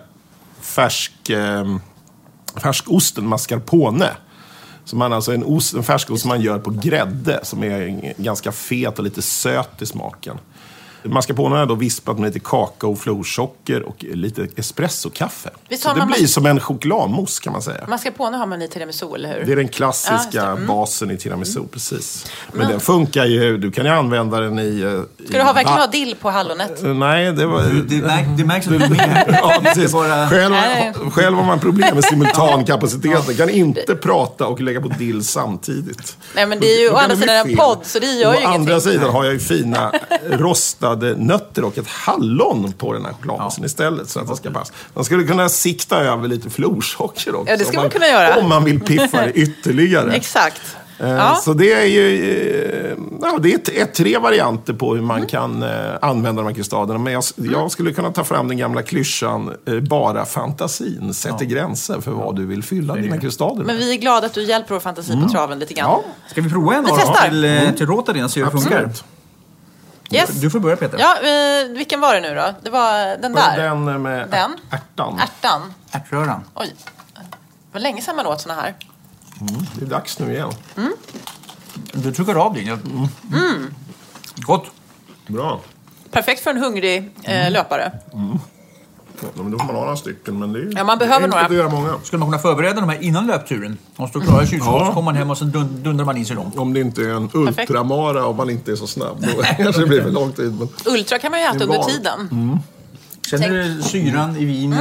färsk, eh, färskosten mascarpone. Så man alltså en, ost, en färskost som man gör på grädde som är ganska fet och lite söt i smaken. Mascarpone har jag då vispat med lite kakao, florsocker och lite espressokaffe. Så det blir som en chokladmousse kan man säga. Mascarpone har man i tiramisu, eller hur? Det är den klassiska ja, mm. basen i tiramisu, mm. precis. Men, Men den funkar ju, du kan ju använda den i... Ska du ha verkligen ha dill på hallonet? Nej, det var... Det, det, det märks att du är med. Ja, precis. Själv, själv har man problem med simultankapaciteten. Kan inte prata och lägga på dill samtidigt. Nej, men det är ju å andra sidan en podd, så det gör ju ingenting. Å andra sidan har jag ju fina rostade nötter och ett hallon på den här chokladmoussen ja. istället så att det ska passa. Man skulle kunna sikta över lite florsocker också. Ja, det ska man, man kunna göra. Om man vill piffa det ytterligare. Exakt. Ja. Så det är ju ja, det är ett, ett, tre varianter på hur man mm. kan eh, använda de här krustaderna. Men jag, jag skulle kunna ta fram den gamla klyschan eh, bara fantasin sätter ja. gränser för vad du vill fylla dina krustader. Men vi är glada att du hjälper vår fantasi mm. på traven lite grann. Ja. Ska vi prova en då till, mm. till Rotary och se hur det funkar? Yes. Du får börja, Peter. Ja, eh, vilken var det nu då? Det var den där. Den med den. ärtan. Ärtan. Ärtröran. Oj. Det var länge sedan man åt såna här. Mm, det är dags nu igen. Mm. Du trycker av din. Mm. Mm. Gott. Bra. Perfekt för en hungrig eh, löpare. Mm. Ja, men då får man ha några stycken. Men det är, ja, man behöver det är några. Göra många. Skulle man kunna förbereda de här innan löpturen? Man står klara i kylskåpet, så kommer man hem och så dundrar man in sig långt. Om det inte är en ultramara och man inte är så snabb. Då kanske det blir för lång tid. Men ultra kan man ju äta under tiden. Mm. Känner du syran i vinet? Mm.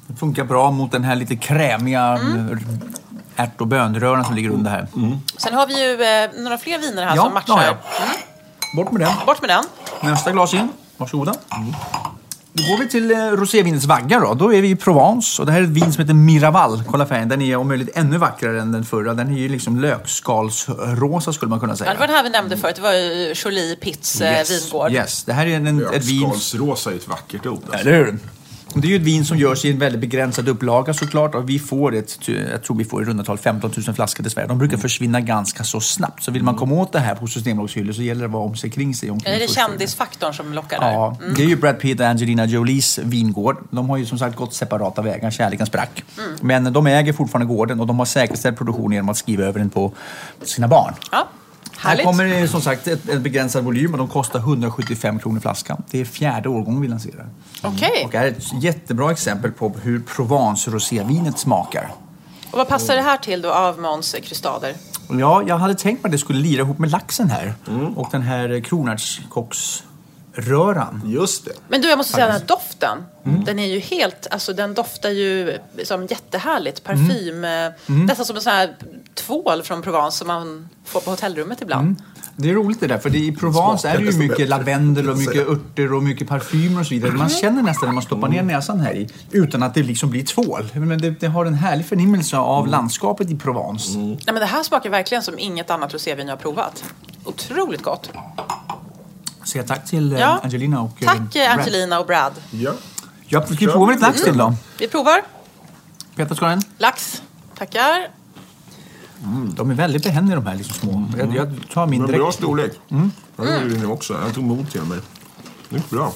Det funkar bra mot den här lite krämiga mm. ärt- och bönröran som ligger under här. Mm. Sen har vi ju eh, några fler viner här ja, som matchar. Ja, ja. Mm. Bort med den. Bort med den. Nästa glas in. Varsågoda. Mm. Då går vi till eh, rosévinets vagga då. Då är vi i Provence. Och det här är ett vin som heter Miraval. Kolla färgen. Den är om möjligt ännu vackrare än den förra. Den är ju liksom lökskalsrosa skulle man kunna säga. Ja, det var det här vi nämnde förut. Det var ju Jolie Pitts yes. vingård. Yes. Det här är en, ett vin... Lökskalsrosa är ett vackert ord. Alltså. Eller hur? Det är ju ett vin som görs i en väldigt begränsad upplaga såklart. Och vi får ett, jag tror vi får i runda tal femton tusen flaskor till Sverige. De brukar försvinna ganska så snabbt. Så vill man komma åt det här på Systembolagshyllor så gäller det att vara om sig kring sig. Är det kändisfaktorn som lockar där? Ja, mm. det är ju Brad Pitt och Angelina Jolies vingård. De har ju som sagt gått separata vägar, kärleken sprack. Mm. Men de äger fortfarande gården och de har säkerställt produktionen genom att skriva över den på sina barn. Ja. Här kommer det som sagt ett, ett begränsad volym och de kostar hundrasjuttiofem kronor flaskan. Det är fjärde årgången vi lanserar. Okej. Okay. Och det här är ett jättebra exempel på hur Provence rosévinet smakar. Och vad passar det här till då av Måns krystader? Ja, jag hade tänkt mig att det skulle lira ihop med laxen här. Mm. Och den här kronärtskocksröran. Just det. Men du, jag måste säga den här doften. Mm. Den är ju helt, alltså den doftar ju som jättehärligt. Parfym. Mm. Nästan som en sån här tvål från Provence som man får på hotellrummet ibland. Mm. Det är roligt det där, för det, i Provence är det ju mycket lavendel och mycket örter och mycket parfymer och så vidare. Man känner nästan när man stoppar ner näsan här i, utan att det liksom blir tvål. Men det, det har en härlig förnimmelse av landskapet i Provence. Mm. Nej, men det här smakar verkligen som inget annat rosévin jag har provat. Otroligt gott. Så tack till ja. Angelina och Tack Brad. Angelina och Brad. Ja. Ja, ska vi prova med lite lax till då? Vi provar. Peter, ska den? Lax. Tackar. Mm, de är väldigt behändiga de här liksom små. Mm. Jag, jag tar min direkt. Men bra storlek. Mm. Jag gjorde mm. det också. Jag tog emot till mig. Det är bra.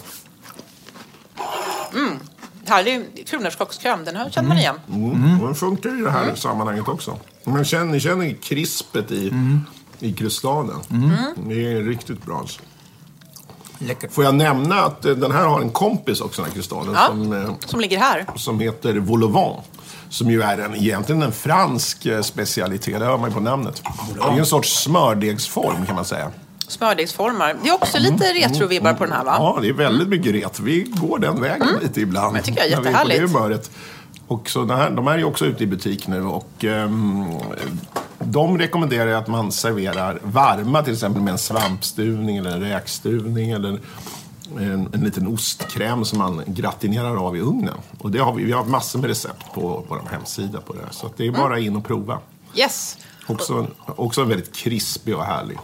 Mm. Härlig kronärtskockskräm. Den här känner man igen. Mm. Mm. Och den funkar i det här mm. sammanhanget också. Man känner, ni känner krispet i, mm. i kristaden. Mm. Det är riktigt bra alltså. Läckert. Får jag nämna att den här har en kompis också, den här kristaden. Ja, som, som ligger här. Som heter Vol-au-vent. Som ju är en, egentligen en fransk specialitet, det hör man ju på namnet. Det är en sorts smördegsform kan man säga. Smördegsformar. Det är också lite retrovibbar på den här va? Ja, det är väldigt mycket retro. Vi går den vägen mm. lite ibland. Men jag tycker jag är jättehärligt. Det humöret. Och så den här, de här är ju också ute i butik nu och um, de rekommenderar att man serverar varma till exempel med en svampstuvning eller en räkstuvning eller En, en liten ostkräm som man gratinerar av i ugnen. Och det har vi, vi har massor med recept på, på vår hemsida på det. Så att det är bara in och prova. Yes. Också, också en väldigt krispig och härlig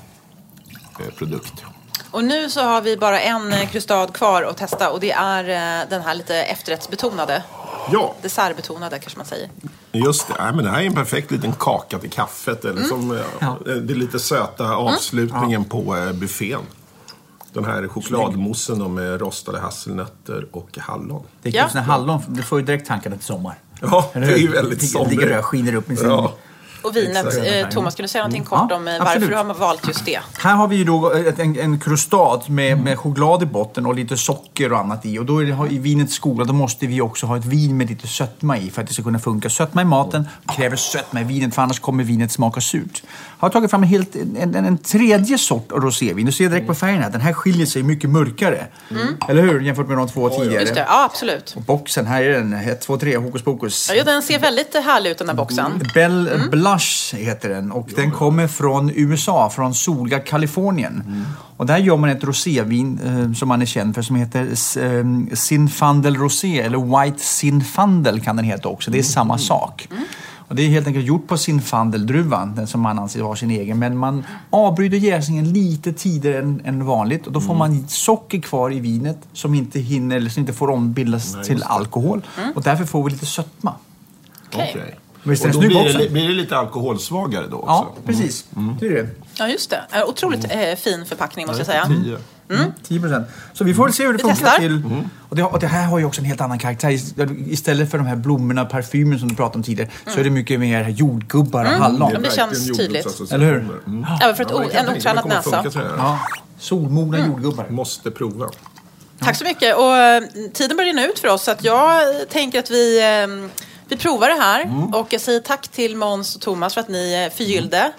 eh, produkt. Och nu så har vi bara en krustad kvar att testa. Och det är eh, den här lite efterrättsbetonade. Ja. Dessertbetonade kanske man säger. Just det. Nej, men det här är en perfekt liten kaka till kaffet. Eller mm. som, eh, ja. Det är lite söta avslutningen mm. på eh, buffén. Den här chokladmoussen med rostade hasselnötter och hallon. Det är ja. hallon, det får ju direkt tankarna till sommar. Ja, det är ju väldigt sommar. Det ligger skiner upp med sin... Ja. Och vinet, eh, Thomas, skulle du säga någonting kort ja, om varför absolut. Har man valt just det? Här har vi ju då ett, en, en krustad med, mm. med choklad i botten och lite socker och annat i. Och då är det, i vinets skola, då måste vi också ha ett vin med lite sötma i för att det ska kunna funka. Sötma i maten kräver sötma i vinet, för annars kommer vinet smaka surt. Jag har tagit fram en, helt, en, en, en tredje sort av rosévin. Du ser direkt på färgen här, den här skiljer sig mycket mörkare. Mm. Eller hur? Jämfört med de två oh, tidigare. Just det, ja absolut. Och boxen, här är den, ett, två, tre, hokus pokus. Ja, den ser väldigt härlig ut den här boxen. Mm. Bell mm. Blush heter den. Och den kommer från U S A, från soliga Kalifornien. Mm. Och där gör man ett rosévin eh, som man är känd för som heter eh, Zinfandel Rosé, eller White Zinfandel kan den heta också. Det är samma sak. Mm. Och det är helt enkelt gjort på Zinfandeldruvan, den som man anser har sin egen. Men man avbryter jäsningen lite tidigare än, än vanligt. Och då får man socker kvar i vinet som inte hinner eller som inte får ombildas Nej, till alkohol. Mm. Och därför får vi lite sötma. Okej. Okay. Och då blir det, blir det lite alkoholsvagare då också. Ja, precis. Mm. Det är det. Ja, just det. Otroligt mm. fin förpackning måste jag säga. tio. Mm. tio procent. Så vi får väl se hur det vi funkar till. Mm. Och, det, och det här har ju också en helt annan karaktär. Istället för de här blommorna, parfymen som du pratade om tidigare, mm. så är det mycket mer jordgubbar och mm. hallon. Det, det känns tydligt. Eller hur? Mm. Ja, för ett ja, en otränad näsa. Ja. Solmogna mm. jordgubbar. Måste prova. Tack så mycket. Och tiden börjar rinna ut för oss. Så att jag tänker att vi... Vi provar det här mm. och jag säger tack till Måns och Thomas för att ni förgyllde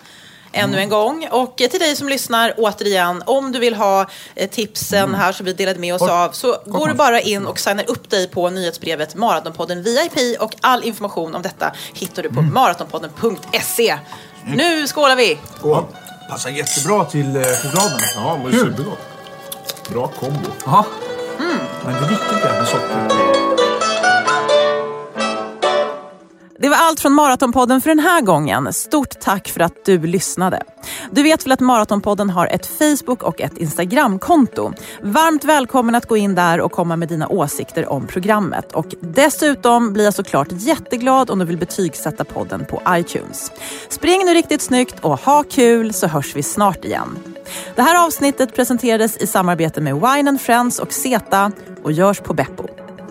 ännu en gång. Och till dig som lyssnar, återigen, om du vill ha tipsen mm. här som vi delade med oss Kort. av, så Kort. går du bara in och signar upp dig på nyhetsbrevet Maratonpodden V I P, och all information om detta hittar du på mm. maratonpodden punkt se. Nu skålar vi! Skål! Passar jättebra till chokladen. Ja, men supergott. Bra kombo. Ja. Mm. Men det är viktigt med socker. Det var allt från Maratonpodden för den här gången. Stort tack för att du lyssnade. Du vet väl att Maratonpodden har ett Facebook- och ett Instagram-konto. Varmt välkommen att gå in där och komma med dina åsikter om programmet. Och dessutom blir jag såklart jätteglad om du vill betygsätta podden på iTunes. Spring nu riktigt snyggt och ha kul, så hörs vi snart igen. Det här avsnittet presenterades i samarbete med Wine and Friends och Zeta och görs på Beppo.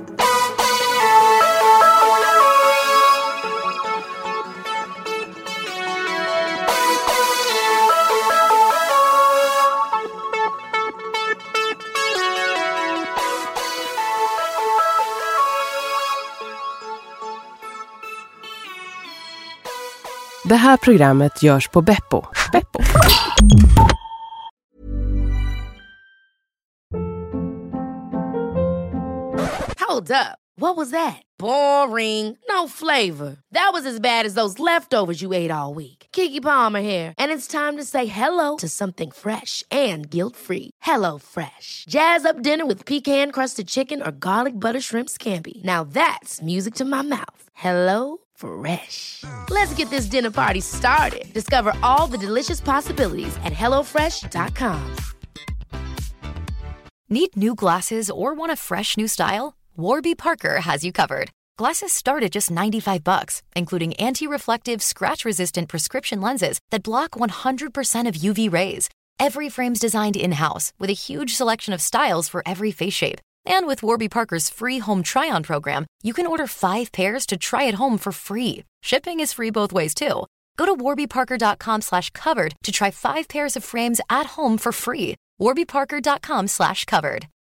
Det här programmet görs på Beppo. Beppo. Hold up. What was that? Boring. No flavor. That was as bad as those leftovers you ate all week. Keke Palmer here, and it's time to say hello to something fresh and guilt-free. Hello Fresh. Jazz up dinner with pecan-crusted chicken or garlic butter shrimp scampi. Now that's music to my mouth. Hello Fresh. Let's get this dinner party started. Discover all the delicious possibilities at hello fresh dot com. Need new glasses or want a fresh new style? Warby Parker has you covered. Glasses start at just ninety-five bucks, including anti-reflective, scratch-resistant prescription lenses that block one hundred percent of U V rays. Every frame's designed in-house with a huge selection of styles for every face shape. And with Warby Parker's free home try-on program, you can order five pairs to try at home for free. Shipping is free both ways, too. Go to warby parker dot com slash covered to try five pairs of frames at home for free. warby parker dot com slash covered.